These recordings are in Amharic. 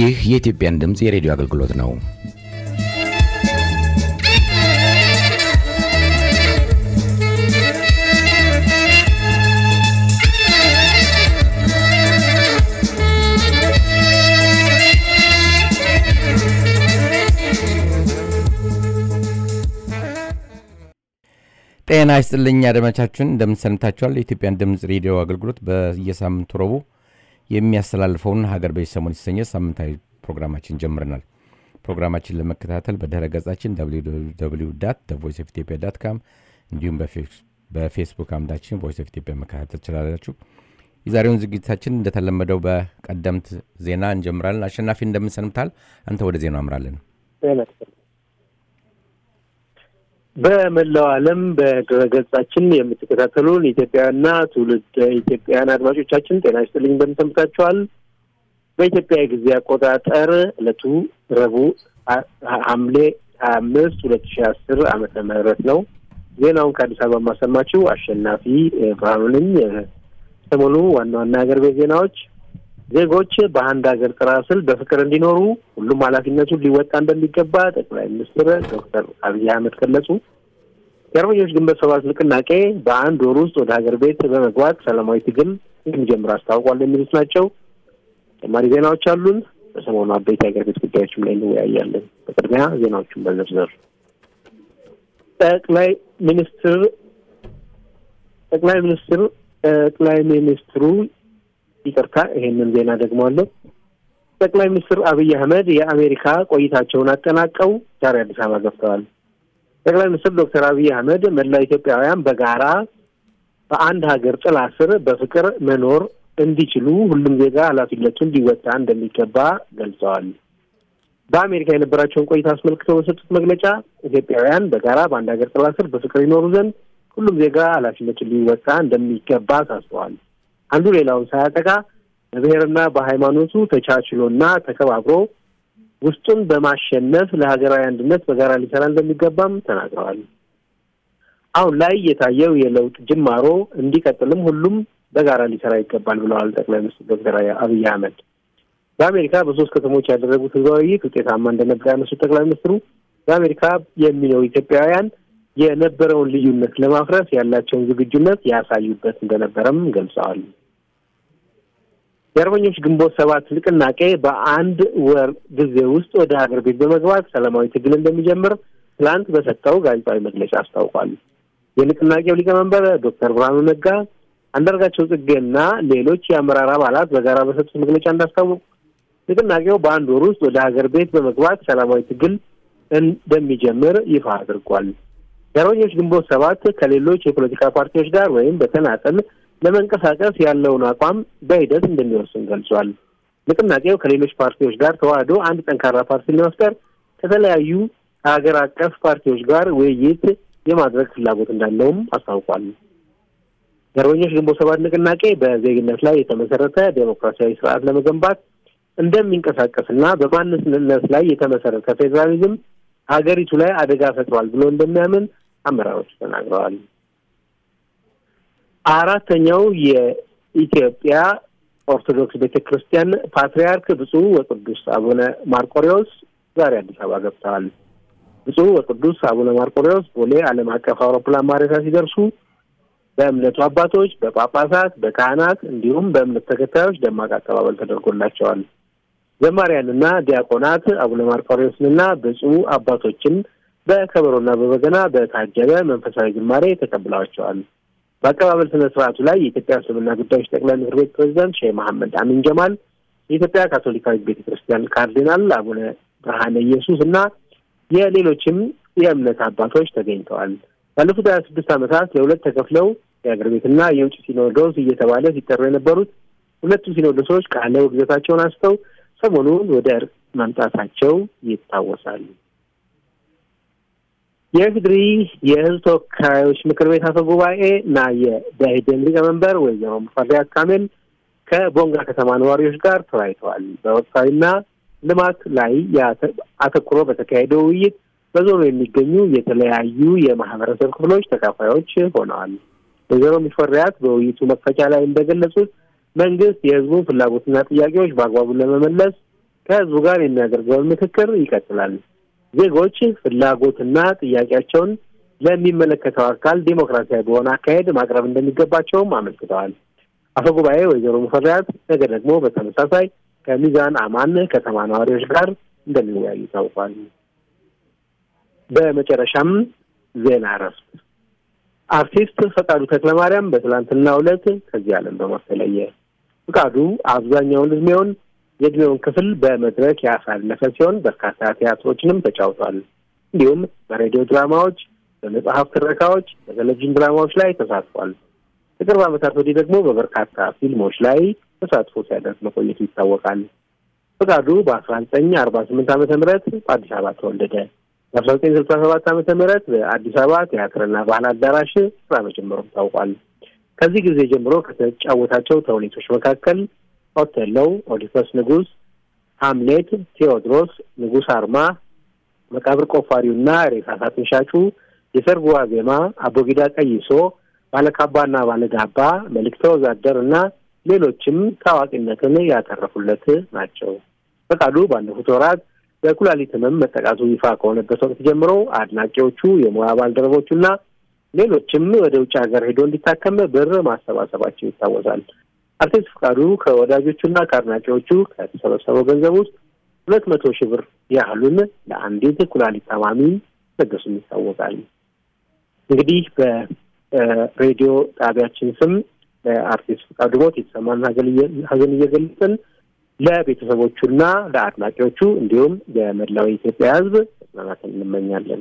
ይህ የኢትዮጵያን ድምጽ የሬዲዮ አገልግሎት ነው። ጤና ይስጥልኝ አድማጮቻችን እንደምን ሰንብታችኋል? የኢትዮጵያን ድምጽ ሬዲዮ አገልግሎት በየሳምንቱ ረቡዕ የሚያስተላልፈውን ሀገር በሰሞን የተሰኘ ሳምንታዊ ፕሮግራማችን ጀምረናል። ፕሮግራማችን ለመከታተል በድረ ገጻችን www.voiceofethiopia.com እንዲሁም በፌስቡክ አምዳችን ቮይስ ኦፍ ኢትዮጵያ መከታተል ትችላላችሁ። የዛሬውን ዝግጅታችን እንደተለመደው በቀደምት ዜና እንጀምራለን። አሸናፊ እንደምን ሰንብታል? አንተ ወደ ዜናው አምራለን። በመላው ዓለም በድረገጻችን የምትከታተሉን ኢትዮጵያውያንና ትውልደ ኢትዮጵያውያን አድማጮቻችን ጤና ይስጥልኝ እንደምን ሰንብታችኋል? በኢትዮጵያ ጊዜ አቆጣጠር ዕለቱ ረቡዕ ሐምሌ 25 2010 ዓመተ ምህረት ነው። ዜናውን ከአዲስ አበባ ማሰማችሁ አሸናፊ ብርሃኑ ነኝ። ሰሞኑ ዋና ዋና ሀገር ቤት ዜናዎች ዜጎች በአንድ ሀገር ጥላ ስር በፍቅር እንዲኖሩ ሁሉም ኃላፊነቱን ሊወጣ እንደሚገባ ጠቅላይ ሚኒስትር ዶክተር አብይ አህመድ ገለጹ። የአርበኞች ግንቦት ሰባት ንቅናቄ በአንድ ወር ውስጥ ወደ ሀገር ቤት በመግባት ሰላማዊ ትግል እንደሚጀምር አስታውቋል። የሚሉት ናቸው። ተጨማሪ ዜናዎች አሉን። በሰሞኑ አበይት የሀገር ቤት ጉዳዮችም ላይ እንወያያለን። በቅድሚያ ዜናዎቹን በዝርዝር ጠቅላይ ሚኒስትሩ ይቅርታ ይሄንን ዜና ደግሞ አለ። ጠቅላይ ሚኒስትር አብይ አህመድ የአሜሪካ ቆይታቸውን አጠናቀው ዛሬ አዲስ አበባ ገብተዋል። ጠቅላይ ሚኒስትር ዶክተር አብይ አህመድ መላው ኢትዮጵያውያን በጋራ በአንድ ሀገር ጥላ ስር በፍቅር መኖር እንዲችሉ ሁሉም ዜጋ ኃላፊነቱን ሊወጣ እንደሚገባ ገልጸዋል። በአሜሪካ የነበራቸውን ቆይታ አስመልክተው በሰጡት መግለጫ ኢትዮጵያውያን በጋራ በአንድ ሀገር ጥላ ስር በፍቅር ይኖሩ ዘንድ ሁሉም ዜጋ ኃላፊነቱን ሊወጣ እንደሚገባ አሳስበዋል። አንዱ ሌላውን ሳያጠቃ በብሔርና በሃይማኖቱ ተቻችሎና ተከባብሮ ውስጡን በማሸነፍ ለሀገራዊ አንድነት በጋራ ሊሰራ እንደሚገባም ተናግረዋል። አሁን ላይ የታየው የለውጥ ጅማሮ እንዲቀጥልም ሁሉም በጋራ ሊሰራ ይገባል ብለዋል ጠቅላይ ሚኒስትር ዶክተር አብይ አህመድ። በአሜሪካ በሶስት ከተሞች ያደረጉት ህዝባዊ ውይይት ውጤታማ እንደነበር ያነሱት ጠቅላይ ሚኒስትሩ በአሜሪካ የሚኖሩ ኢትዮጵያውያን የነበረውን ልዩነት ለማፍረስ ያላቸውን ዝግጁነት ያሳዩበት እንደነበረም ገልጸዋል። የአርበኞች ግንቦት ሰባት ንቅናቄ በአንድ ወር ጊዜ ውስጥ ወደ ሀገር ቤት በመግባት ሰላማዊ ትግል እንደሚጀምር ትላንት በሰጠው ጋዜጣዊ መግለጫ አስታውቋል። የንቅናቄው ሊቀመንበር ዶክተር ብርሃኑ ነጋ፣ አንዳርጋቸው ጽጌና ሌሎች የአመራር አባላት በጋራ በሰጡት መግለጫ እንዳስታወቁ ንቅናቄው በአንድ ወር ውስጥ ወደ ሀገር ቤት በመግባት ሰላማዊ ትግል እንደሚጀምር ይፋ አድርጓል። የአርበኞች ግንቦት ሰባት ከሌሎች የፖለቲካ ፓርቲዎች ጋር ወይም በተናጠል ለመንቀሳቀስ ያለውን አቋም በሂደት እንደሚወስን ገልጿል። ንቅናቄው ከሌሎች ፓርቲዎች ጋር ተዋህዶ አንድ ጠንካራ ፓርቲ ለመፍጠር ከተለያዩ ሀገር አቀፍ ፓርቲዎች ጋር ውይይት የማድረግ ፍላጎት እንዳለውም አስታውቋል። የአርበኞች ግንቦት ሰባት ንቅናቄ በዜግነት ላይ የተመሰረተ ዴሞክራሲያዊ ስርዓት ለመገንባት እንደሚንቀሳቀስና በማንነት ላይ የተመሰረተ ፌዴራሊዝም ሀገሪቱ ላይ አደጋ ፈጥሯል ብሎ እንደሚያምን አመራሮች ተናግረዋል። አራተኛው የኢትዮጵያ ኦርቶዶክስ ቤተክርስቲያን ፓትርያርክ ብፁዕ ወቅዱስ አቡነ ማርቆሬዎስ ዛሬ አዲስ አበባ ገብተዋል። ብፁዕ ወቅዱስ አቡነ ማርቆሬዎስ ቦሌ ዓለም አቀፍ አውሮፕላን ማረፊያ ሲደርሱ በእምነቱ አባቶች፣ በጳጳሳት፣ በካህናት እንዲሁም በእምነት ተከታዮች ደማቅ አቀባበል ተደርጎላቸዋል። ዘማሪያንና ዲያቆናት አቡነ ማርቆሬዎስንና ብፁዕ አባቶችን በከበሮና በበገና በታጀበ መንፈሳዊ ዝማሬ ተቀብለዋቸዋል። በአቀባበል ስነ ስርዓቱ ላይ የኢትዮጵያ እስልምና ጉዳዮች ጠቅላይ ምክር ቤት ፕሬዝዳንት ሼህ መሐመድ አሚን ጀማል፣ የኢትዮጵያ ካቶሊካዊት ቤተክርስቲያን ካርዲናል አቡነ ብርሃነ ኢየሱስ እና የሌሎችም የእምነት አባቶች ተገኝተዋል። ባለፉት 26 ዓመታት ለሁለት ተከፍለው የሀገር ቤትና የውጭ ሲኖዶስ እየተባለ ሲጠሩ የነበሩት ሁለቱ ሲኖዶሶች ቃለ ውግዘታቸውን አንስተው ሰሞኑን ወደ እርቅ መምጣታቸው ይታወሳል። የኢፌዴሪ የሕዝብ ተወካዮች ምክር ቤት አፈ ጉባኤ እና የደኢህዴን ሊቀመንበር ወይዘሮ ሙፈሪያት ካሚል ከቦንጋ ከተማ ነዋሪዎች ጋር ተወያይተዋል። በወቅታዊና ልማት ላይ አተኩሮ በተካሄደው ውይይት በዞኑ የሚገኙ የተለያዩ የማህበረሰብ ክፍሎች ተካፋዮች ሆነዋል። ወይዘሮ ሙፈሪያት በውይይቱ መክፈቻ ላይ እንደገለጹት መንግስት የህዝቡን ፍላጎትና ጥያቄዎች በአግባቡ ለመመለስ ከህዝቡ ጋር የሚያደርገውን ምክክር ይቀጥላል። ዜጎች ፍላጎትና ጥያቄያቸውን ለሚመለከተው አካል ዲሞክራሲያዊ በሆነ አካሄድ ማቅረብ እንደሚገባቸውም አመልክተዋል። አፈጉባኤ ወይዘሮ ሙፈሪያት ነገ ደግሞ በተመሳሳይ ከሚዛን አማን ከተማ ነዋሪዎች ጋር እንደሚወያዩ ታውቋል። በመጨረሻም ዜና እረፍት። አርቲስት ፈቃዱ ተክለማርያም በትላንትናው ዕለት ከዚህ ዓለም በሞት ተለየ። ፈቃዱ አብዛኛውን የዕድሜውን ክፍል በመድረክ ያሳለፈ ሲሆን በርካታ ቲያትሮችንም ተጫውቷል። እንዲሁም በሬዲዮ ድራማዎች፣ በመጽሐፍ ትረካዎች፣ በቴሌቪዥን ድራማዎች ላይ ተሳትፏል። ከቅርብ ዓመታት ወዲህ ደግሞ በበርካታ ፊልሞች ላይ ተሳትፎ ሲያደርግ መቆየቱ ይታወቃል። ፈቃዱ በ1948 ዓመተ ምህረት በአዲስ አበባ ተወለደ። በ1967 ዓመተ ምህረት በአዲስ አበባ ቲያትርና ባህል አዳራሽ ስራ መጀመሩም ታውቋል። ከዚህ ጊዜ ጀምሮ ከተጫወታቸው ተውኔቶች መካከል ኦቴሎ፣ ኦዲፐስ ንጉስ፣ ሃምሌት፣ ቴዎድሮስ፣ ንጉስ አርማ፣ መቃብር ቆፋሪውና ሬሳ ሳጥን ሻጩ፣ የሰርጉ ዋዜማ፣ አቦጊዳ ቀይሶ፣ ባለካባና ባለጋባ፣ መልእክተ ወዛደርና ሌሎችም ታዋቂነትን ያተረፉለት ናቸው። ፈቃዱ ባለፉት ወራት በኩላሊት ህመም መጠቃቱ ይፋ ከሆነበት ወቅት ጀምሮ አድናቂዎቹ፣ የሙያ ባልደረቦቹና ሌሎችም ወደ ውጭ ሀገር ሄዶ እንዲታከም ብር ማሰባሰባቸው ይታወሳል። አርቲስት ፈቃዱ ከወዳጆቹና ከአድናቂዎቹ ከተሰበሰበው ገንዘብ ውስጥ 200,000 ብር ያህሉን ለአንዲት ኩላሊት ታማሚ ለገሱም ይታወቃል። እንግዲህ በሬዲዮ ጣቢያችን ስም ለአርቲስት ፈቃዱ ሞት የተሰማን ሀዘን እየገለጽን ለቤተሰቦቹና ለአድናቂዎቹ እንዲሁም ለመላው ኢትዮጵያ ሕዝብ መጽናናትን እንመኛለን።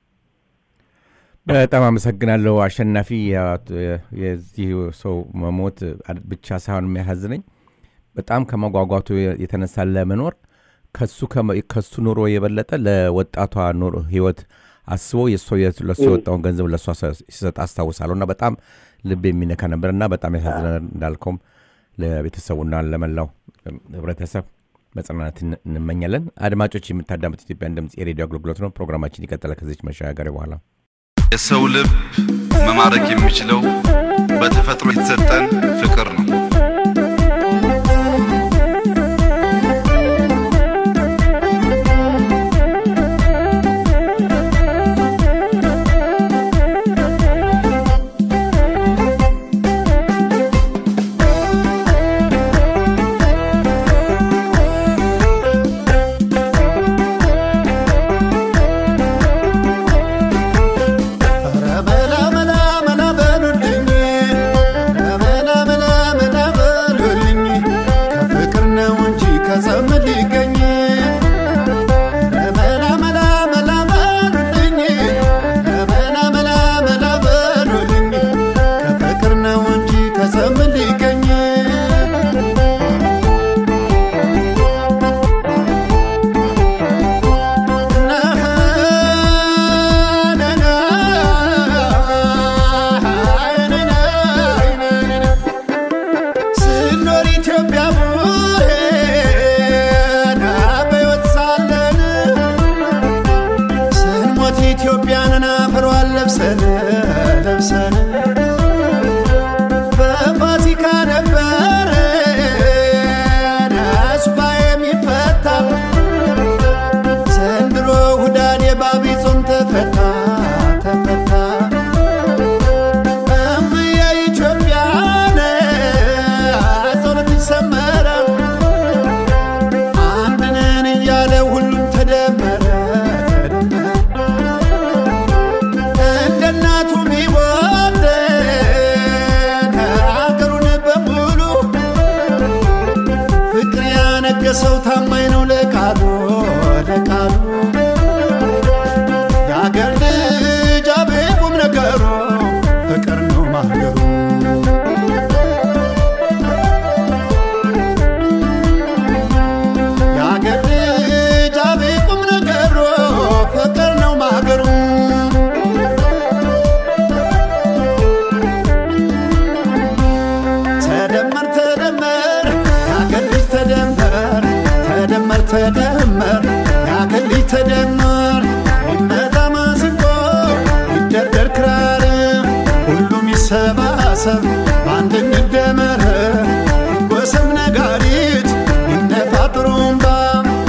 በጣም አመሰግናለሁ አሸናፊ። የዚህ ሰው መሞት ብቻ ሳይሆን የሚያሳዝነኝ በጣም ከመጓጓቱ የተነሳ ለመኖር ከሱ ኑሮ የበለጠ ለወጣቷ ኑሮ ህይወት አስቦ ለሱ የወጣውን ገንዘብ ለሷ ሲሰጥ አስታውሳለሁና በጣም ልብ የሚነካ ነበርና በጣም ያሳዝናል። እንዳልከውም ለቤተሰቡና ለመላው ህብረተሰብ መጽናናት እንመኛለን። አድማጮች የምታዳምጡት ኢትዮጵያን ድምጽ የሬዲዮ አገልግሎት ነው። ፕሮግራማችን ይቀጥላል ከዚህ መሸጋገሪያ በኋላ። የሰው ልብ መማረክ የሚችለው በተፈጥሮ የተሰጠን ፍቅር ነው። ሰው ታማኝ ነው ለቃሉ ያገር ልጅ አብቁም ነገሩ ፍቅር ነው ማገሩ ያገር ልጅ አብቁም ነገሩ ፍቅር ነው ማገሩ ተደመር ያገል ተደመር ይመጣ ማሲንቆ ይደርደር ክራር ሁሉም ይሰባሰብ በአንድ እንደመር ወሰም ነጋሪት ይነፋ ጥሩምባ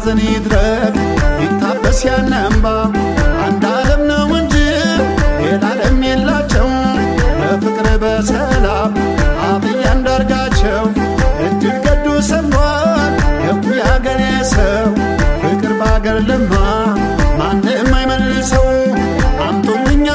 ሐዘን ይድረግ ይታበስ ያነምባ አንድ ዓለም ነው እንጂ ሌላ ዓለም የላቸው በፍቅር በሰላም አብይ አንዳርጋቸው እጅግ ገዱ ሰምቷል የኩ ያገሬ ሰው ፍቅር ባገር ለማ ማንም አይመልሰው አምጡልኝ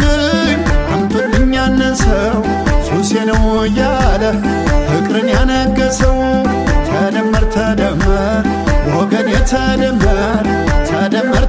ያነሰው ሱሴ ነው ያለ ፍቅርን ያነገሰው ተደመር ወገን የተደመር ተደመር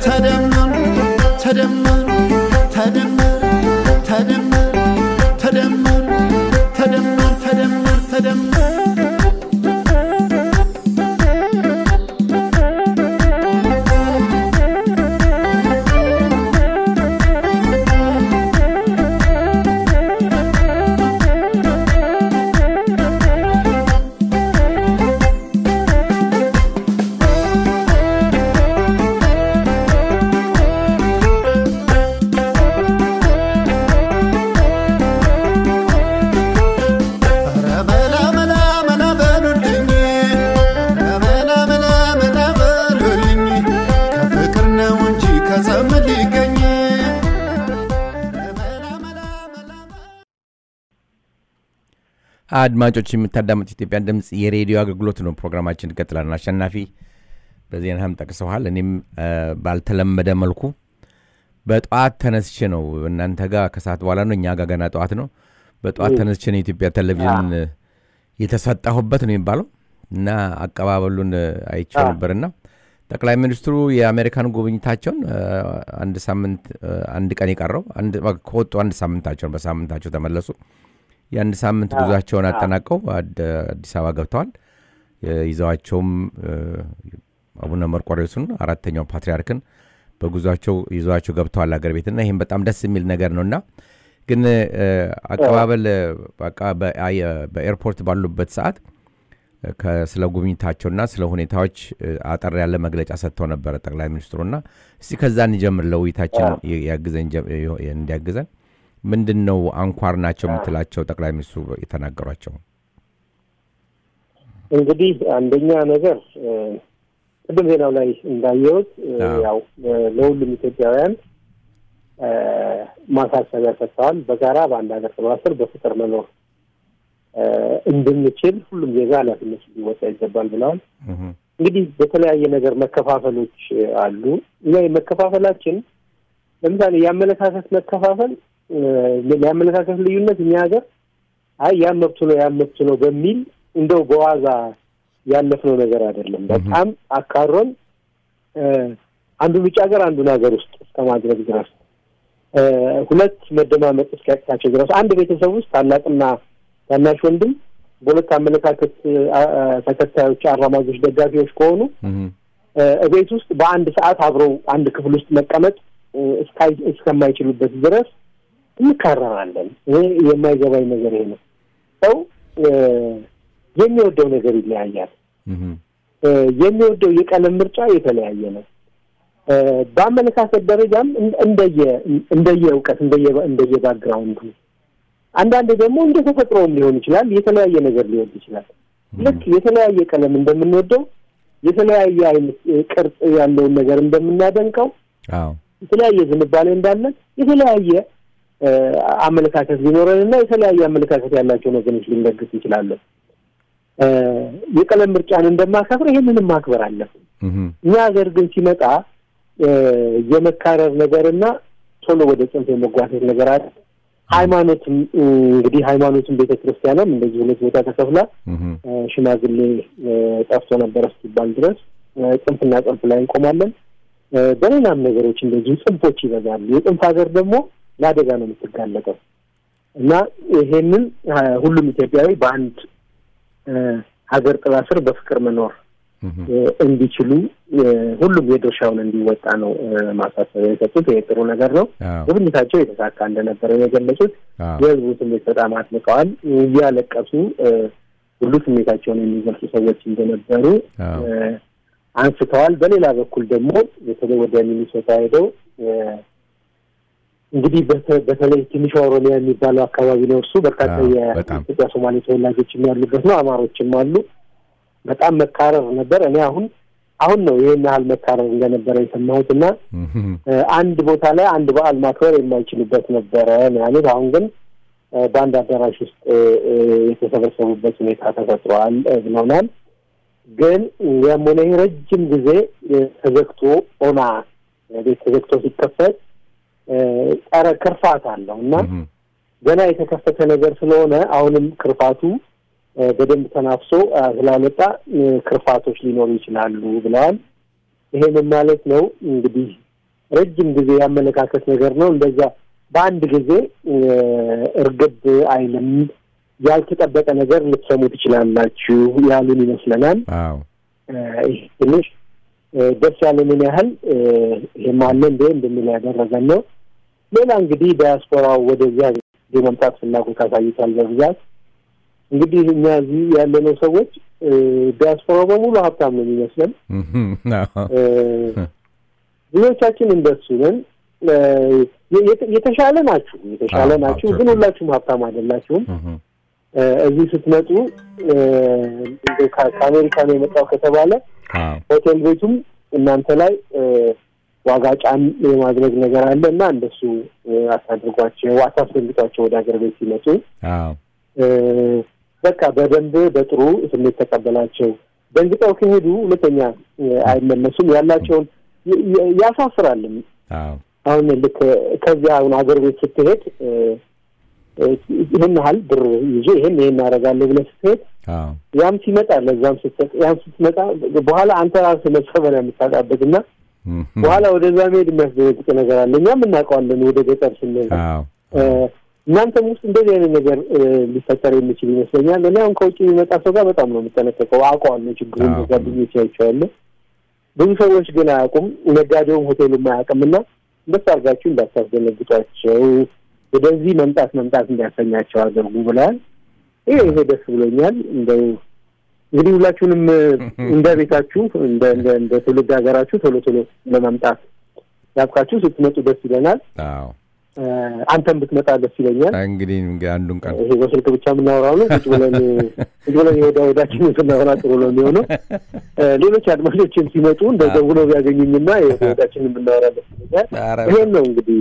አድማጮች የምታዳምጡ ኢትዮጵያን ድምጽ የሬዲዮ አገልግሎት ነው። ፕሮግራማችን ይቀጥላል። አሸናፊ በዜናም ጠቅሰዋል። እኔም ባልተለመደ መልኩ በጧት ተነስቼ ነው እናንተ ጋር ከሰዓት በኋላ ነው እኛ ጋር ገና ጧት ነው። በጧት ተነስቼ ነው ኢትዮጵያ ቴሌቪዥን የተሰጣሁበት ነው የሚባለው እና አቀባበሉን አይቼው ነበርና ጠቅላይ ሚኒስትሩ የአሜሪካን ጉብኝታቸውን አንድ ሳምንት አንድ ቀን ይቀረው ከወጡ አንድ ሳምንታቸው በሳምንታቸው ተመለሱ። የአንድ ሳምንት ጉዟቸውን አጠናቀው አዲስ አበባ ገብተዋል። ይዘዋቸውም አቡነ መርቆሬዎስን አራተኛው ፓትርያርክን በጉዟቸው ይዘዋቸው ገብተዋል አገር ቤትና ይሄም በጣም ደስ የሚል ነገር ነውና ግን አቀባበል በቃ በኤርፖርት ባሉበት ሰዓት ስለ ጉብኝታቸውና ስለ ሁኔታዎች አጠር ያለ መግለጫ ሰጥተው ነበር ጠቅላይ ሚኒስትሩና እስቲ ከዛ እንጀምር ለውይይታችን እንዲያግዘን ምንድነው አንኳር ናቸው የምትላቸው ጠቅላይ ሚኒስትሩ የተናገሯቸው? እንግዲህ አንደኛ ነገር ቅድም ዜናው ላይ እንዳየሁት ያው ለሁሉም ኢትዮጵያውያን ማሳሰቢያ ሰጥተዋል። በጋራ በአንድ ሀገር ተባብረን በፍቅር መኖር እንድንችል ሁሉም ዜጋ ኃላፊነት ሊወጣ ይገባል ብለዋል። እንግዲህ በተለያየ ነገር መከፋፈሎች አሉ። እና የመከፋፈላችን ለምሳሌ የአመለካከት መከፋፈል የአመለካከት ልዩነት እኛ ሀገር ያ መብት ነው በሚል እንደው በዋዛ ያለፍነው ነገር አይደለም። በጣም አካሮን አንዱ ብቻ ሀገር አንዱ ነገር ውስጥ እስከማድረግ ድረስ ሁለት መደማመጥ እስከያቅታቸው ድረስ አንድ ቤተሰብ ውስጥ ታላቅና ታናሽ ወንድም በሁለት አመለካከት ተከታዮች አራማጆች ደጋፊዎች ከሆኑ ቤት ውስጥ በአንድ ሰዓት አብረው አንድ ክፍል ውስጥ መቀመጥ እስከማይችሉበት ድረስ እንካራለን። ይሄ የማይገባኝ ነገር ነው። ሰው የሚወደው ነገር ይለያያል። የሚወደው የቀለም ምርጫ የተለያየ ነው። በአመለካከት ደረጃም እንደየ ዕውቀት እንደየ ባክግራውንዱ አንዳንድ ደግሞ እንደ ተፈጥሮም ሊሆን ይችላል። የተለያየ ነገር ሊወድ ይችላል። ልክ የተለያየ ቀለም እንደምንወደው የተለያየ አይነት ቅርጽ ያለውን ነገር እንደምናደንቀው የተለያየ ዝንባሌ እንዳለ የተለያየ አመለካከት ሊኖርና የተለያየ አመለካከት ያላቸው ነገሮች ሊነግስ ይችላል። የቀለም ምርጫን እንደማከብር ይሄንንም ማክበር አለብን። እኛ ሀገር ግን ሲመጣ የመካረር ነገርና ቶሎ ወደ ጽንፍ የመጓተት ነገር አለ። ሃይማኖትም እንግዲህ ሃይማኖትም ቤተክርስቲያንም እንደዚህ ሁለት ቦታ ተከፍላ ሽማግሌ ጠፍቶ ነበር ሲባል ድረስ ጽንፍና ጽንፍ ላይ እንቆማለን። በሌላም ነገሮች እንደዚህ ጽንፎች ይበዛሉ። የጽንፍ ሀገር ደግሞ ለአደጋ ነው የምትጋለጠው እና ይሄንን ሁሉም ኢትዮጵያዊ በአንድ ሀገር ጥላ ስር በፍቅር መኖር እንዲችሉ ሁሉም የድርሻውን እንዲወጣ ነው ማሳሰቢያ የሰጡት። ይሄ ጥሩ ነገር ነው። ጉብኝታቸው የተሳካ እንደነበረ የገለጹት የህዝቡ ስሜት በጣም አጥልቀዋል። እያለቀሱ ሁሉ ስሜታቸውን የሚገልጹ ሰዎች እንደነበሩ አንስተዋል። በሌላ በኩል ደግሞ የተለየ ወደ ሚኒሶታ ሄደው እንግዲህ በተለይ ትንሽ ኦሮሚያ የሚባለው አካባቢ ነው። እሱ በርካታ የኢትዮጵያ ሶማሌ ተወላጆች ያሉበት ነው። አማሮችም አሉ። በጣም መካረር ነበር። እኔ አሁን አሁን ነው ይሄን ያህል መካረር እንደነበረ የሰማሁትና አንድ ቦታ ላይ አንድ በዓል ማክበር የማይችሉበት ነበረ ማለት አሁን ግን በአንድ አዳራሽ ውስጥ የተሰበሰቡበት ሁኔታ ተፈጥሯል ብለውናል። ግን የሞኔ ረጅም ጊዜ ተዘግቶ ኦና ቤት ተዘግቶ ሲከፈት ጣራ ክርፋት አለውና ገና የተከፈተ ነገር ስለሆነ አሁንም ክርፋቱ በደንብ ተናፍሶ ስላልወጣ ክርፋቶች ሊኖሩ ይችላሉ ብለዋል። ይሄን ማለት ነው እንግዲህ ረጅም ጊዜ ያመለካከት ነገር ነው። እንደዛ በአንድ ጊዜ እርግብ አይልም ያልተጠበቀ ነገር ልትሰሙ ትችላላችሁ ያሉን ይመስለናል። አዎ ትንሽ ደስ ያለንን ያህል የማለ እንደምን ያደረገን ነው። ሌላ እንግዲህ ዲያስፖራው ወደዚያ የመምጣት ፍላጎት አሳይቷል በብዛት። እንግዲህ እኛ እዚህ ያለነው ሰዎች ዲያስፖራው በሙሉ ሀብታም ነው የሚመስለን። ብዙዎቻችን እንደሱ ነን። የተሻለ ናችሁ ግን ሁላችሁም ሀብታም አይደላችሁም። እዚህ ስትመጡ ከአሜሪካ ነው የመጣው ከተባለ ሆቴል ቤቱም እናንተ ላይ ዋጋ ጫን የማድረግ ነገር አለና እንደሱ አሳድርጓቸው አታስደንግጧቸው ወደ ሀገር ቤት ሲመጡ። በቃ በደንብ በጥሩ ስሜት ተቀበላቸው። ደንግጠው ከሄዱ ሁለተኛ አይመለሱም። ያላቸውን ያሳፍራልም። አሁን ልክ ከዚያ አሁን ሀገር ቤት ስትሄድ ይሄን ያህል ብር ይዤ ይሄን አደርጋለሁ ብለህ ስትሄድ ያም ሲመጣ ለዛም ስትመጣ በኋላ አንተ ራስህ መሰበር የምታጣበትና በኋላ ወደዛ መሄድ የሚያስደነግጥ ነገር አለ። እኛም እናውቀዋለን ወደ ገጠር ስንሄድ። እናንተም ውስጥ እንደዚህ አይነት ነገር ሊፈጠር የሚችል ይመስለኛል። እኔ አሁን ከውጭ የሚመጣ ሰው ጋር በጣም ነው የምጠነቀቀው። አውቀዋለሁ ችግሩን በጓደኞቼ አይቼዋለሁ። ብዙ ሰዎች ግን አያውቁም። ነጋዴውም ሆቴሉም አያውቅምና እንደሱ አድርጋችሁ እንዳታስደነግጧቸው ወደዚህ መምጣት እንዲያሰኛቸው አድርጉ ብለዋል። ይሄ ደስ ብሎኛል። እንግዲህ ሁላችሁንም እንደ ቤታችሁ እንደ ትውልድ ሀገራችሁ ቶሎ ለማምጣት ያብቃችሁ። ስትመጡ ደስ ይለናል። አዎ አንተም ብትመጣ ደስ ይለኛል። እንግዲህ አንዱን ቀን ይሄ በስልክ ብቻ የምናወራው ነው። ቁጭ ብለን ወዳችን ስናወራ ጥሩ ነው የሚሆነው። ሌሎች አድማጮችም ሲመጡ እንደዚህ ብሎ ቢያገኙኝና ወዳችን የምናወራ ደስ ይለኛል። ይሄን ነው እንግዲህ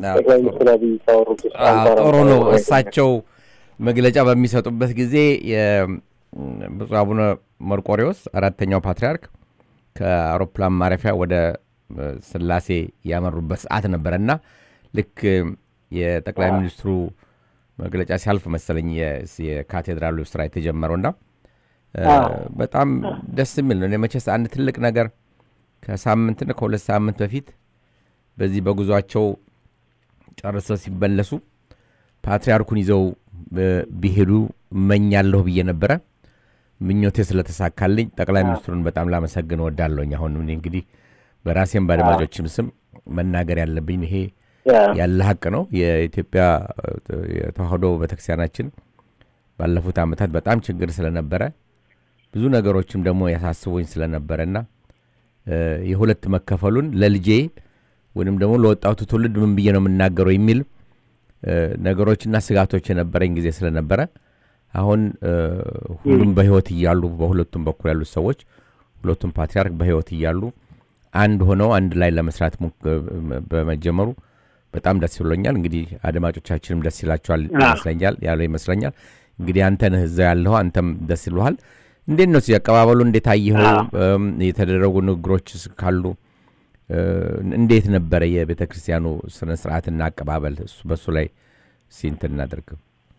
ጥሩ ነው። እሳቸው መግለጫ በሚሰጡበት ጊዜ ብፁዕ አቡነ መርቆሬዎስ አራተኛው ፓትርያርክ ከአውሮፕላን ማረፊያ ወደ ስላሴ ያመሩበት ሰዓት ነበረና ልክ የጠቅላይ ሚኒስትሩ መግለጫ ሲያልፍ መሰለኝ የካቴድራሉ ስራ የተጀመረውና በጣም ደስ የሚል ነው። መቼስ አንድ ትልቅ ነገር ከሳምንትና ከሁለት ሳምንት በፊት በዚህ በጉዟቸው ጨርሰው ሲበለሱ ፓትርያርኩን ይዘው ቢሄዱ እመኛለሁ ብዬ ነበረ። ምኞቴ ስለተሳካልኝ ጠቅላይ ሚኒስትሩን በጣም ላመሰግን እወዳለሁኝ። አሁን እኔ እንግዲህ በራሴም ባለማጆችም ስም መናገር ያለብኝ ይሄ ያለ ሀቅ ነው። የኢትዮጵያ የተዋህዶ ቤተክርስቲያናችን ባለፉት ዓመታት በጣም ችግር ስለነበረ ብዙ ነገሮችም ደግሞ ያሳስቡኝ ስለነበረና የሁለት መከፈሉን ለልጄ ወይንም ደግሞ ለወጣቱ ትውልድ ምን ብዬ ነው የምናገረው የሚል ነገሮችና ስጋቶች የነበረኝ ጊዜ ስለነበረ አሁን ሁሉም በህይወት እያሉ በሁለቱም በኩል ያሉት ሰዎች ሁለቱም ፓትርያርክ በህይወት እያሉ አንድ ሆነው አንድ ላይ ለመስራት በመጀመሩ በጣም ደስ ብሎኛል። እንግዲህ አድማጮቻችንም ደስ ይላቸዋል ይመስለኛል። እንግዲህ አንተ ነህ እዛ ያለው አንተም ደስ ይልሃል። እንዴት ነው ሲያቀባበሉ? እንዴት አየኸው? የተደረጉ ንግግሮች ካሉ እንዴት ነበረ የቤተ ክርስቲያኑ ስነ ስርዓትና አቀባበል? በሱ ላይ ሲንት እናደርግ።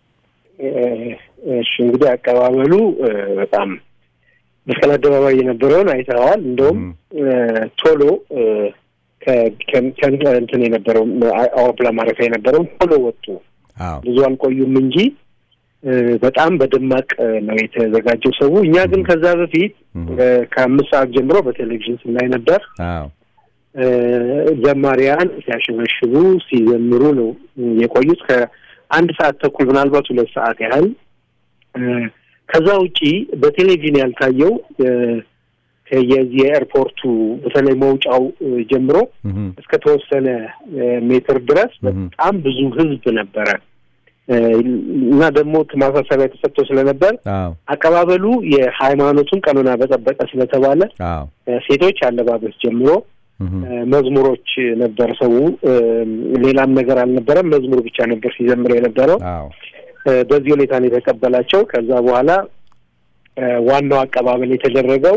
እሺ እንግዲህ አቀባበሉ በጣም መስቀል አደባባይ የነበረውን አይተዋል። እንደውም ቶሎ ከእንትን የነበረው አውሮፕላን ማረፊያ የነበረው ቶሎ ወጡ። ብዙ አልቆዩም እንጂ በጣም በደማቅ ነው የተዘጋጀው ሰው። እኛ ግን ከዛ በፊት ከ5 ሰዓት ጀምሮ በቴሌቪዥን ስናይ ነበር። ዘማሪያን ሲያሸበሽቡ ሲዘምሩ ነው የቆዩት ከ1 ሰዓት ተኩል ምናልባት 2 ሰዓት ያህል። ከዛ ውጪ በቴሌቪዥን ያልታየው የኤርፖርቱ በተለይ መውጫው ጀምሮ እስከ ተወሰነ ሜትር ድረስ በጣም ብዙ ህዝብ ነበረ። እና ደግሞ ማሳሰቢያ ተሰጥቶ ስለነበር አቀባበሉ የሃይማኖቱን ቀኖና በጠበቀ ስለተባለ ሴቶች አለባበስ ጀምሮ መዝሙሮች ነበር ሰው ሌላም ነገር አልነበረም መዝሙር ብቻ ነበር ሲዘምር የነበረው በዚህ ሁኔታ ነው የተቀበላቸው ከዛ በኋላ ዋናው አቀባበል የተደረገው